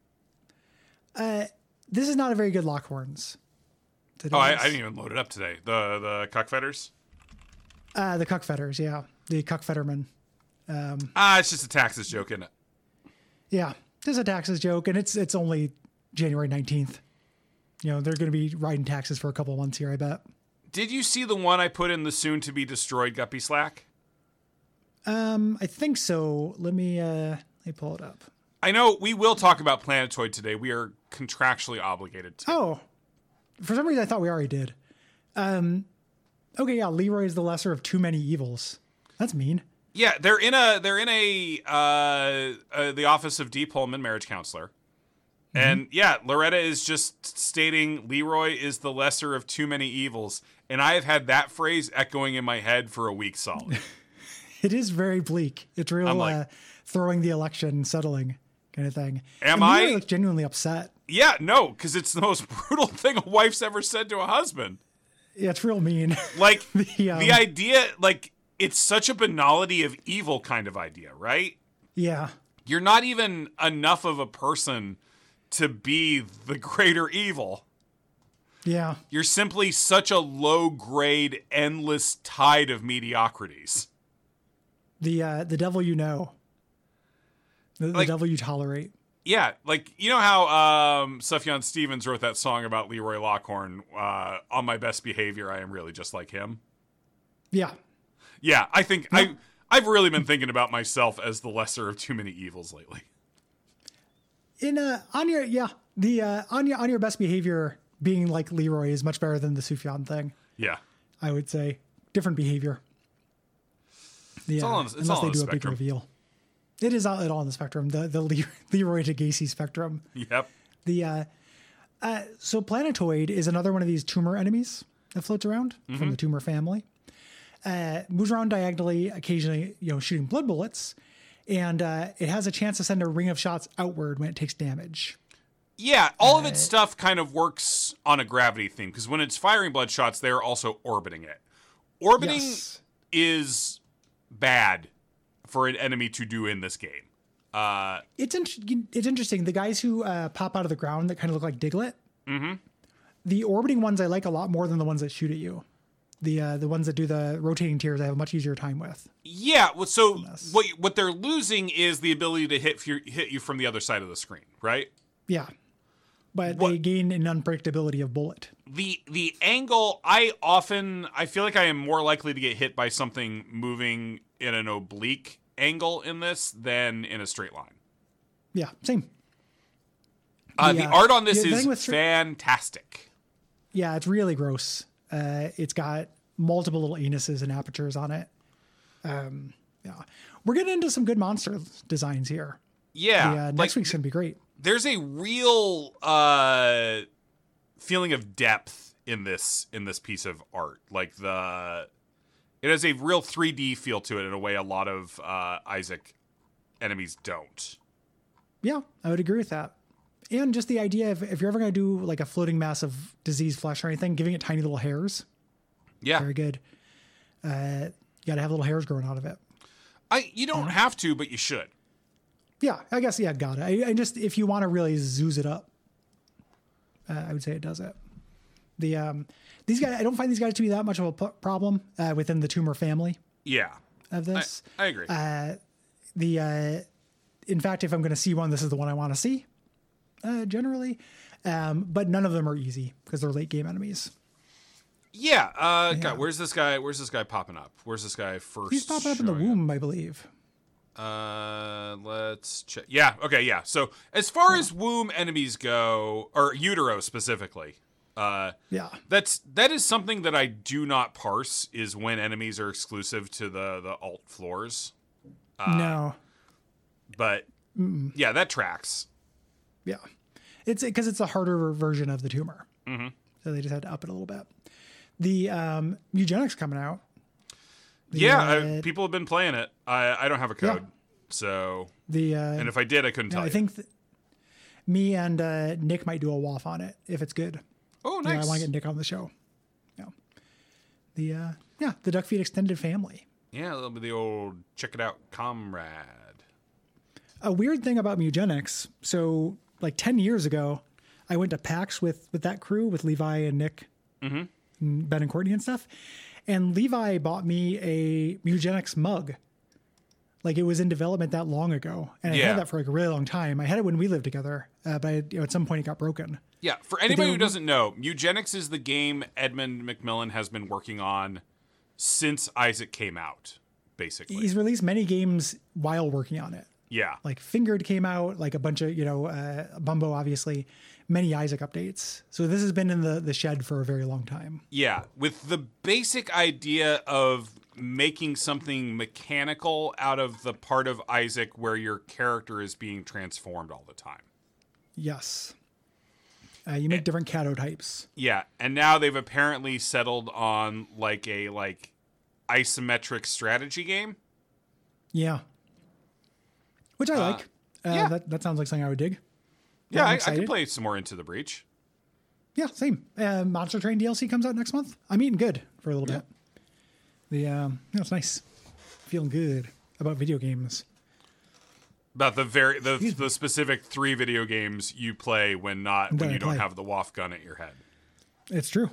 B: This is not a very good Lockhorns.
A: I didn't even load it up today. The cuckfetters?
B: The cuckfetters, yeah. The cuckfettermen.
A: It's just a taxes joke, isn't it?
B: Yeah. It's a taxes joke, and it's only January 19th. You know, they're going to be writing taxes for a couple of months here, I bet.
A: Did you see the one I put in the soon-to-be-destroyed Guppy Slack?
B: I think so. Let me pull it up.
A: I know we will talk about Planetoid today. We are contractually obligated to.
B: Oh. For some reason, I thought we already did. Okay, yeah, Leroy is the lesser of too many evils. That's mean.
A: Yeah, they're in the office of Dee Pullman, marriage counselor. And yeah, Loretta is just stating Leroy is the lesser of too many evils. And I have had that phrase echoing in my head for a week solid.
B: It is very bleak. It's real throwing the election, settling kind of thing. Leroy looks genuinely upset.
A: Yeah, no, because it's the most brutal thing a wife's ever said to a husband.
B: Yeah, it's real mean.
A: Like, the idea, like, it's such a banality of evil kind of idea, right?
B: Yeah.
A: You're not even enough of a person to be the greater evil.
B: Yeah.
A: You're simply such a low-grade, endless tide of mediocrities.
B: The devil you know. The devil you tolerate.
A: Yeah, like, you know how Sufjan Stevens wrote that song about Leroy Lockhorn, On My Best Behavior, I Am Really Just Like Him?
B: Yeah.
A: Yeah, I think I've really been thinking about myself as the lesser of too many evils lately.
B: On your best behavior, being like Leroy is much better than the Sufjan thing.
A: Yeah.
B: I would say. Different behavior.
A: It's all on the
B: a big reveal. It is all on the spectrum, the Leroy to Gacy spectrum.
A: Yep.
B: So Planetoid is another one of these tumor enemies that floats around from the tumor family. Moves around diagonally, occasionally, shooting blood bullets, and it has a chance to send a ring of shots outward when it takes damage.
A: Yeah, all of its stuff kind of works on a gravity theme, because when it's firing blood shots, they're also orbiting it. Orbiting is bad for an enemy to do in this game.
B: It's interesting. The guys who pop out of the ground that kind of look like Diglett. Mm-hmm. The orbiting ones I like a lot more than the ones that shoot at you. The ones that do the rotating tiers I have a much easier time with.
A: Yeah, well, so what they're losing is the ability to hit you from the other side of the screen, right?
B: Yeah. But they gain an unpredictability of bullet.
A: The angle, I feel like I am more likely to get hit by something moving in an oblique angle in this than in a straight line.
B: Yeah, same.
A: The art on this is fantastic.
B: Yeah, it's really gross. It's got multiple little anuses and apertures on it. Yeah, we're getting into some good monster designs here.
A: Yeah,
B: next week's gonna be great.
A: There's a real feeling of depth in this piece of art. Like it has a real 3D feel to it in a way a lot of Isaac enemies don't.
B: Yeah, I would agree with that. And just the idea of if you're ever going to do like a floating mass of diseased flesh or anything, giving it tiny little hairs.
A: Yeah.
B: Very good. You got to have little hairs growing out of it.
A: You don't have to, but you should.
B: Yeah, I guess, yeah, got it. I just, if you want to really zooze it up, I would say it does it. These guys, I don't find these guys to be that much of a problem within the tumor family.
A: Yeah.
B: Of this.
A: I agree.
B: In fact, if I'm going to see one, this is the one I want to see. Generally, but none of them are easy because they're late game enemies.
A: Yeah. God, where's this guy popping up? Where's this guy first?
B: He's popping up in the womb, I believe.
A: Let's check. Yeah. Okay. Yeah. So as far as womb enemies go, or utero specifically, that is something that I do not parse. Is when enemies are exclusive to the alt floors.
B: No.
A: But yeah, that tracks.
B: Yeah, it's because it's a harder version of the tumor.
A: Mm-hmm.
B: So they just had to up it a little bit. The eugenics coming out.
A: People have been playing it. I don't have a code, so and if I did, I couldn't tell you.
B: I think me and Nick might do a WAF on it if it's good.
A: Oh, nice!
B: I want to get Nick on the show. Yeah. The Duck Feed extended family.
A: Yeah, a little bit of the old check it out, comrade.
B: A weird thing about Mugenics. So, like 10 years ago, I went to PAX with that crew, with Levi and Nick, and Ben and Courtney and stuff. And Levi bought me a Mugenics mug. Like it was in development that long ago. And I had that for like a really long time. I had it when we lived together, but at some point it got broken.
A: Yeah, for anybody who doesn't know, Mugenics is the game Edmund McMillan has been working on since Isaac came out, basically.
B: He's released many games while working on it.
A: Yeah.
B: Like Fingered came out, like a bunch of, Bumbo, obviously, many Isaac updates. So this has been in the shed for a very long time.
A: Yeah. With the basic idea of making something mechanical out of the part of Isaac where your character is being transformed all the time.
B: Yes. You make different catotypes.
A: Yeah. And now they've apparently settled on like a isometric strategy game.
B: Yeah. Which I like. That sounds like something I would dig.
A: Yeah, I can play some more Into the Breach.
B: Yeah, same. Monster Train DLC comes out next month. I'm eating good for a little bit. It's nice. Feeling good about video games.
A: About the specific 3 video games you play when you don't have the WAF gun at your head.
B: It's true.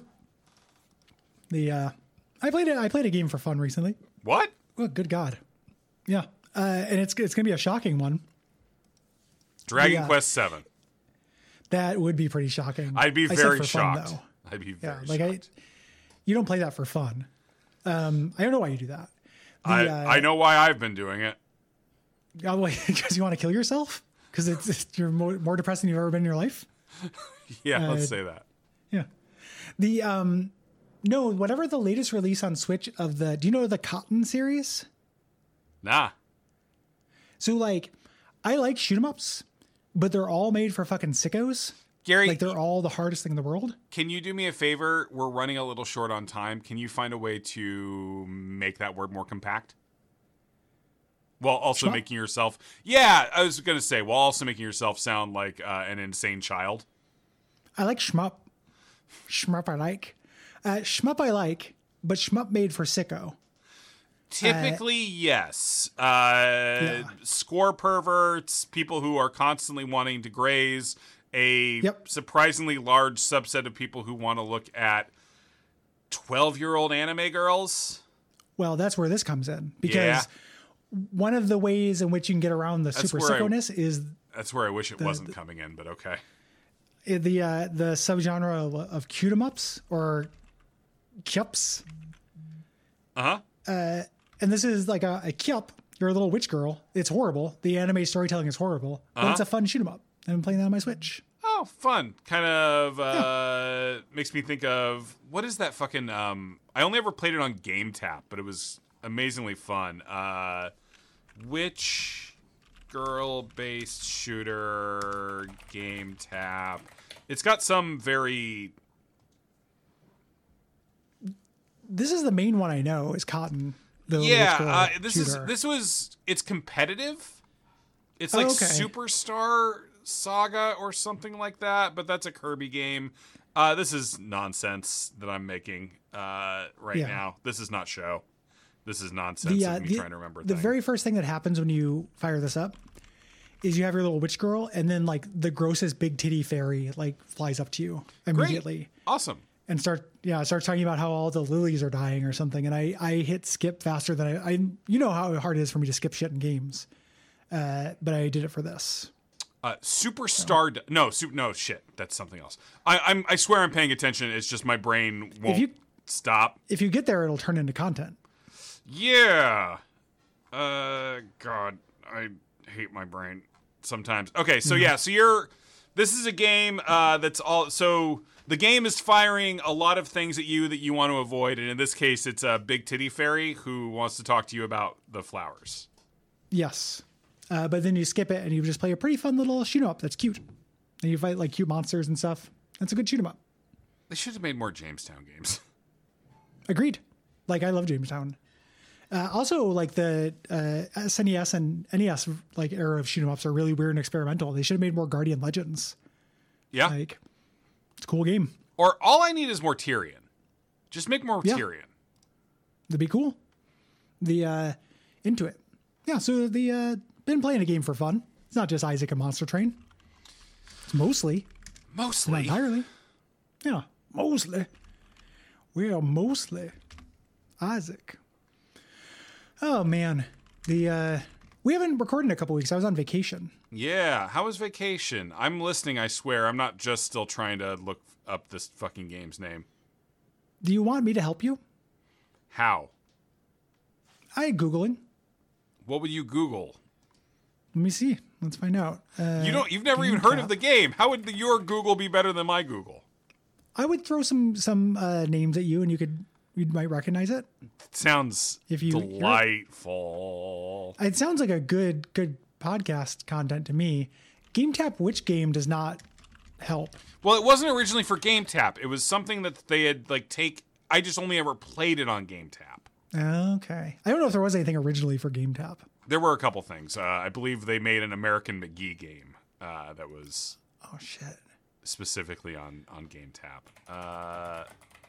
B: I played a game for fun recently.
A: What?
B: Oh, good God. Yeah. And it's going to be a shocking one.
A: Dragon Quest 7.
B: That would be pretty shocking.
A: I'd be very shocked.
B: Fun,
A: I'd be very shocked.
B: You don't play that for fun. I don't know why you do that.
A: I know why I've been doing it.
B: Because you want to kill yourself? Because you're more depressed than you've ever been in your life?
A: Yeah, let's say that.
B: Yeah. No, whatever the latest release on Switch of do you know the Cotton series?
A: Nah.
B: So I like shoot 'em ups, but they're all made for fucking sickos.
A: Gary,
B: they're all the hardest thing in the world.
A: Can you do me a favor? We're running a little short on time. Can you find a way to make that word more compact? While also making yourself... Yeah, I was going to say, while also making yourself sound like an insane child.
B: I like shmup. Shmup I like. Shmup I like, but shmup made for sicko.
A: Typically, yes.
B: Yeah.
A: Score perverts, people who are constantly wanting to graze, a surprisingly large subset of people who want to look at 12-year-old anime girls.
B: Well, that's where this comes in, because one of the ways in which you can get around the super sicko-ness is...
A: That's where I wish it wasn't coming in, but okay.
B: The subgenre of cute-em-ups, or kyups.
A: Uh-huh.
B: And this is like a kyup. You're a little witch girl. It's horrible. The anime storytelling is horrible. But it's a fun shoot-em-up. I'm playing that on my Switch.
A: Oh, fun. Kind of makes me think of... What is that fucking... I only ever played it on Game Tap, but it was amazingly fun. Which girl-based shooter Game Tap? It's got some very...
B: This is the main one I know, is Cotton.
A: It's competitive. It's like Superstar Saga or something like that, but that's a Kirby game. This is nonsense that I'm making now. This is not show. This is nonsense of me trying to remember
B: the very first thing that happens when you fire this up is you have your little witch girl, and then like the grossest big titty fairy like flies up to you immediately.
A: Great. Awesome.
B: And start talking about how all the lilies are dying or something. And I hit skip faster than I you know how hard it is for me to skip shit in games. But I did it for this.
A: Superstar. No, shit. That's something else. I swear I'm paying attention. It's just my brain won't stop.
B: If you get there, it'll turn into content.
A: Yeah. God, I hate my brain sometimes. Okay, so this is a game that's all. So the game is firing a lot of things at you that you want to avoid, and in this case, it's a big titty fairy who wants to talk to you about the flowers.
B: Yes. But then you skip it and you just play a pretty fun little shoot-em-up that's cute. And you fight like cute monsters and stuff. That's a good shoot-em-up.
A: They should have made more Jamestown games.
B: Agreed. Like, I love Jamestown. Also, like the SNES and NES like era of shoot-em-ups are really weird and experimental. They should have made more Guardian Legends.
A: Yeah.
B: Like, it's a cool game.
A: Or all I need is more Tyrion. Just make more Tyrion.
B: That'd be cool. Into it. Yeah, so been playing a game for fun. It's not just Isaac and Monster Train. It's mostly. Not entirely. Yeah, mostly. We are mostly Isaac. Oh, man. We haven't recorded in a couple weeks. I was on vacation.
A: Yeah, how was vacation? I'm listening, I swear. I'm not just still trying to look up this fucking game's name.
B: Do you want me to help you?
A: How?
B: Googling.
A: What would you Google?
B: Let me see. Let's find out.
A: You've never even heard of the game. How would your Google be better than my Google?
B: I would throw some names at you, and you might recognize it.
A: It sounds delightful.
B: It sounds like a good podcast content to me. GameTap, which game does not help?
A: Well, it wasn't originally for GameTap. It was something that they had I just only ever played it on GameTap.
B: Okay. I don't know if there was anything originally for GameTap.
A: There were a couple things. I believe they made an American McGee game that was specifically on GameTap.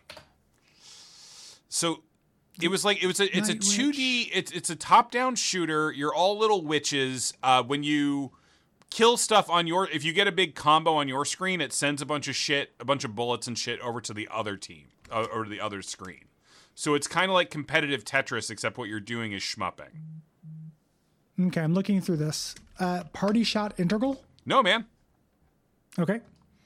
A: So it was like it's a 2D. It's a top-down shooter. You're all little witches. When you kill stuff if you get a big combo on your screen, it sends a bunch of bullets and shit over to the other team or the other screen. So it's kind of like competitive Tetris, except what you're doing is shmupping.
B: Okay, I'm looking through this. Party Shot Integral?
A: No, man.
B: Okay.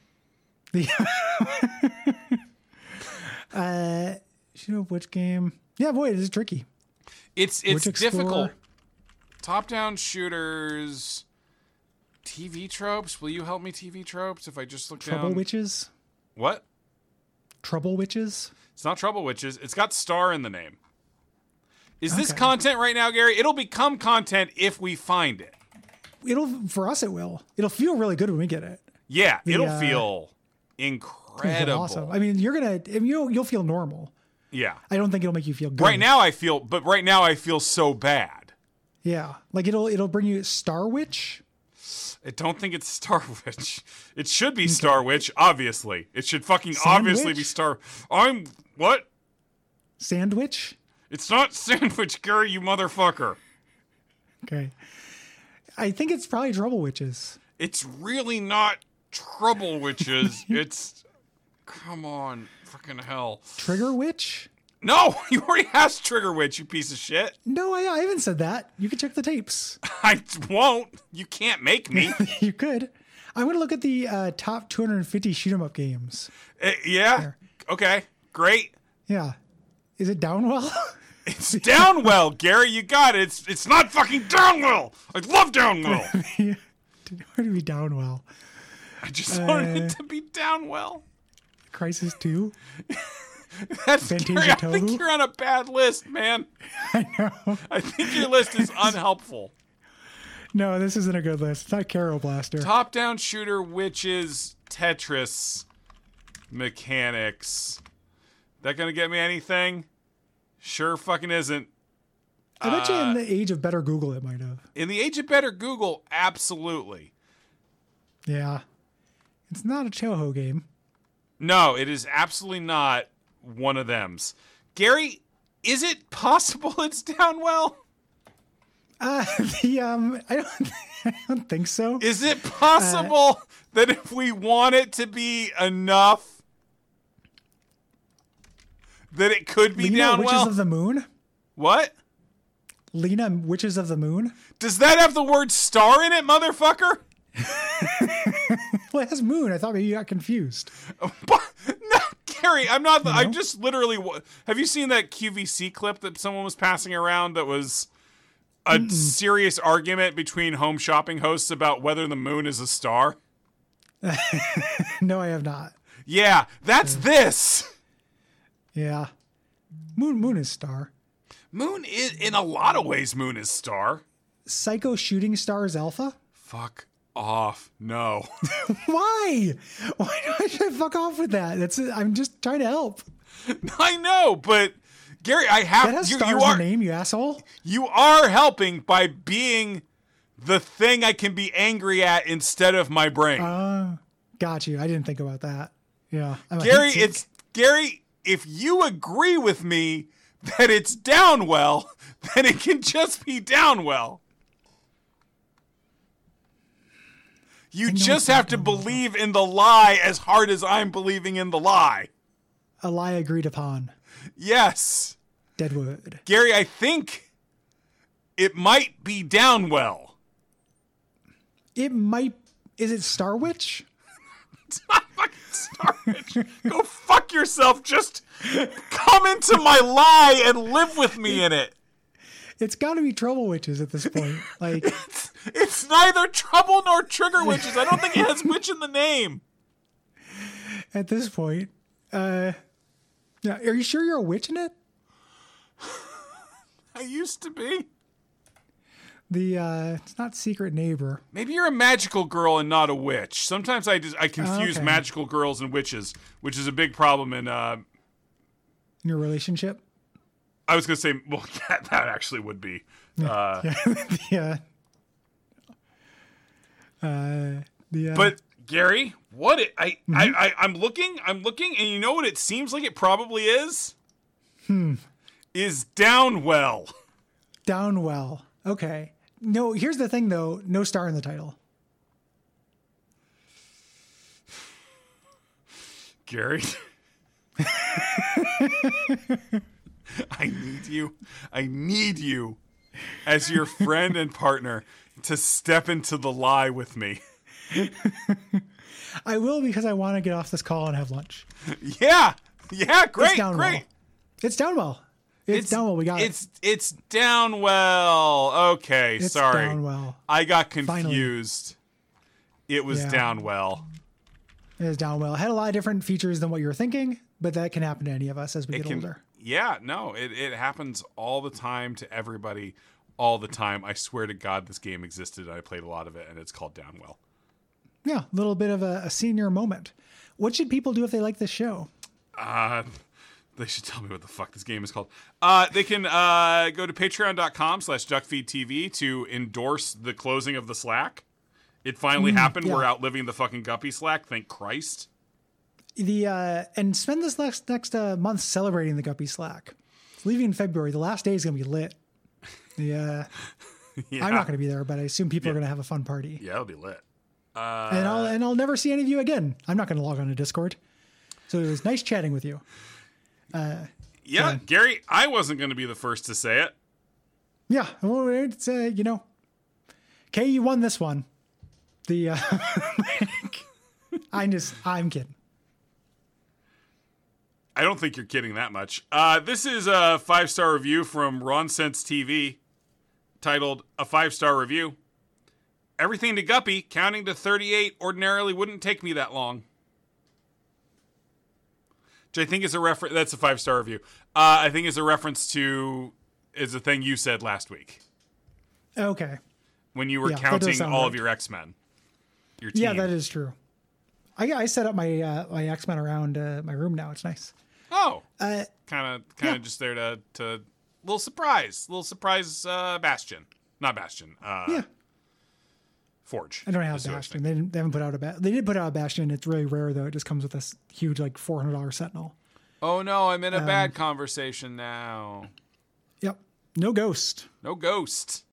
B: Which game? Yeah, boy, it is tricky.
A: It's difficult. Top-down shooters, TV tropes. Will you help me? TV tropes. If I just look down.
B: Trouble Witches.
A: What?
B: Trouble Witches.
A: It's not Trouble Witches. It's got Star in the name. Is this content right now, Gary? It'll become content if we find it.
B: For us, it will. It'll feel really good when we get it.
A: Yeah, it'll feel incredible.
B: Awesome. I mean, you'll feel normal.
A: Yeah.
B: I don't think it'll make you feel good.
A: Right now I feel so bad.
B: Yeah. Like it'll bring you Star Witch.
A: I don't think it's Star Witch. It should be Star Witch, obviously. It should fucking obviously be Star. What?
B: Sandwich?
A: It's not sandwich, Gary, you motherfucker.
B: Okay. I think it's probably Trouble Witches.
A: It's really not Trouble Witches. It's... Come on. Fucking hell.
B: Trigger Witch?
A: No! You already asked Trigger Witch, you piece of shit.
B: No, I haven't said that. You can check the tapes.
A: I won't. You can't make me.
B: You could. I'm going to look at the top 250 shoot-'em-up games.
A: Yeah?
B: There.
A: Okay. Great.
B: Yeah. Is it Downwell?
A: It's Downwell, Gary. You got it. It's not fucking Downwell. I love Downwell.
B: Yeah. Where to be Downwell?
A: I just wanted it to be Downwell.
B: Crisis 2?
A: That's
B: Fantasia
A: Gary, I
B: Tohu?
A: think you're on a bad list, man.
B: I know.
A: I think your list is unhelpful.
B: No, this isn't a good list. It's not Carol Blaster.
A: Top-down shooter, witches, Tetris, mechanics. That gonna get me anything? Sure fucking isn't.
B: I bet you in the age of better Google it might have.
A: In the age of better Google, absolutely.
B: Yeah. It's not a Toho game.
A: No, it is absolutely not one of them's. Gary, is it possible it's Downwell?
B: I don't think so.
A: Is it possible that if we want it to be enough, that it could be
B: Lena,
A: Downwell?
B: Witches of the Moon?
A: What?
B: Lena, Witches of the Moon?
A: Does that have the word star in it, motherfucker?
B: Well, it has moon. I thought maybe you got confused.
A: No, Gary, I'm not. I just literally. Have you seen that QVC clip that someone was passing around that was a serious argument between home shopping hosts about whether the moon is a star?
B: No, I have not.
A: Yeah, that's this.
B: Yeah. Moon is star.
A: Moon is, in a lot of ways, Moon is star.
B: Psycho Shooting Stars Alpha?
A: Fuck off. No.
B: Why? Why do I should fuck off with that? I'm just trying to help.
A: I know, but Gary, I have
B: That has
A: you
B: stars
A: are
B: in the name, you asshole.
A: you are helping by being the thing I can be angry at instead of my brain.
B: Got you. I didn't think about that. Yeah.
A: Gary, if you agree with me that it's Downwell, then it can just be Downwell. You just have to believe in the lie as hard as I'm believing in the lie.
B: A lie agreed upon.
A: Yes.
B: Deadwood.
A: Gary, I think it might be Downwell.
B: It might. Is it Star Witch?
A: It's not fucking Star Witch. Go fuck yourself. Just come into my lie and live with me in it.
B: It's got to be Trouble Witches at this point. Like
A: it's neither Trouble nor Trigger Witches. I don't think it has witch in the name.
B: At this point, yeah. Are you sure you're a witch in it?
A: I used to be.
B: It's not Secret Neighbor.
A: Maybe you're a magical girl and not a witch. Sometimes I confuse magical girls and witches, which is a big problem in
B: your relationship.
A: I was gonna say, well, that actually would be.
B: Yeah.
A: But Gary, I'm looking, and you know what it seems like it probably is? Is Downwell.
B: Downwell. Okay. No, here's the thing though. No star in the title.
A: Gary. I need you as your friend and partner to step into the lie with me.
B: I will, because I want to get off this call and have lunch.
A: Yeah, great,
B: It's Downwell.
A: great.
B: It's Downwell. It's Downwell. We got it.
A: It's Downwell. Okay,
B: It's
A: sorry.
B: Downwell.
A: I got confused.
B: Finally.
A: It was
B: Yeah.
A: Downwell.
B: It is Downwell. It had a lot of different features than what you were thinking, but that can happen to any of us as we get older.
A: Yeah, no, it happens all the time to everybody, all the time. I swear to God, this game existed. I played a lot of it, and it's called Downwell.
B: Yeah, a little bit of a senior moment. What should people do if they like this show?
A: They should tell me what the fuck this game is called. They can go to patreon.com/duckfeedtv to endorse the closing of the Slack. It finally happened.
B: Yeah.
A: We're outliving the fucking Guppy Slack. Thank Christ.
B: And spend this next month celebrating the Guppy Slack. It's leaving in February. The last day is going to be lit. Yeah.
A: Yeah.
B: I'm not going to be there, but I assume people are going to have a fun party.
A: Yeah, it'll be lit.
B: And I'll never see any of you again. I'm not going to log on to Discord. So it was nice chatting with you.
A: Yeah, Gary, I wasn't going to be the first to say it.
B: Yeah, well, it's Kay, you won this one. The I'm kidding.
A: I don't think you're kidding that much. This is a 5-star review from Ron Sense TV, titled "A 5-Star Review." Everything to Guppy, counting to 38 ordinarily wouldn't take me that long. Which I think is a reference. That's a 5-star review. I think is a reference to is a thing you said last week
B: Okay.
A: when you were
B: Yeah, that
A: counting
B: does sound
A: all
B: right.
A: of your X-Men. Your team.
B: Yeah, that is true. I set up my my X-Men around my room now. It's nice.
A: Oh,
B: Uh,
A: kind
B: yeah.
A: of just there to little surprise, Bastion, not Bastion.
B: Yeah.
A: Forge.
B: I don't have
A: is who I was
B: Bastion.
A: thinking.
B: They haven't put out They did put out a Bastion. It's really rare though. It just comes with this huge like $400 Sentinel.
A: Oh no, I'm in a bad conversation now.
B: Yep. No Ghost.
A: No Ghost.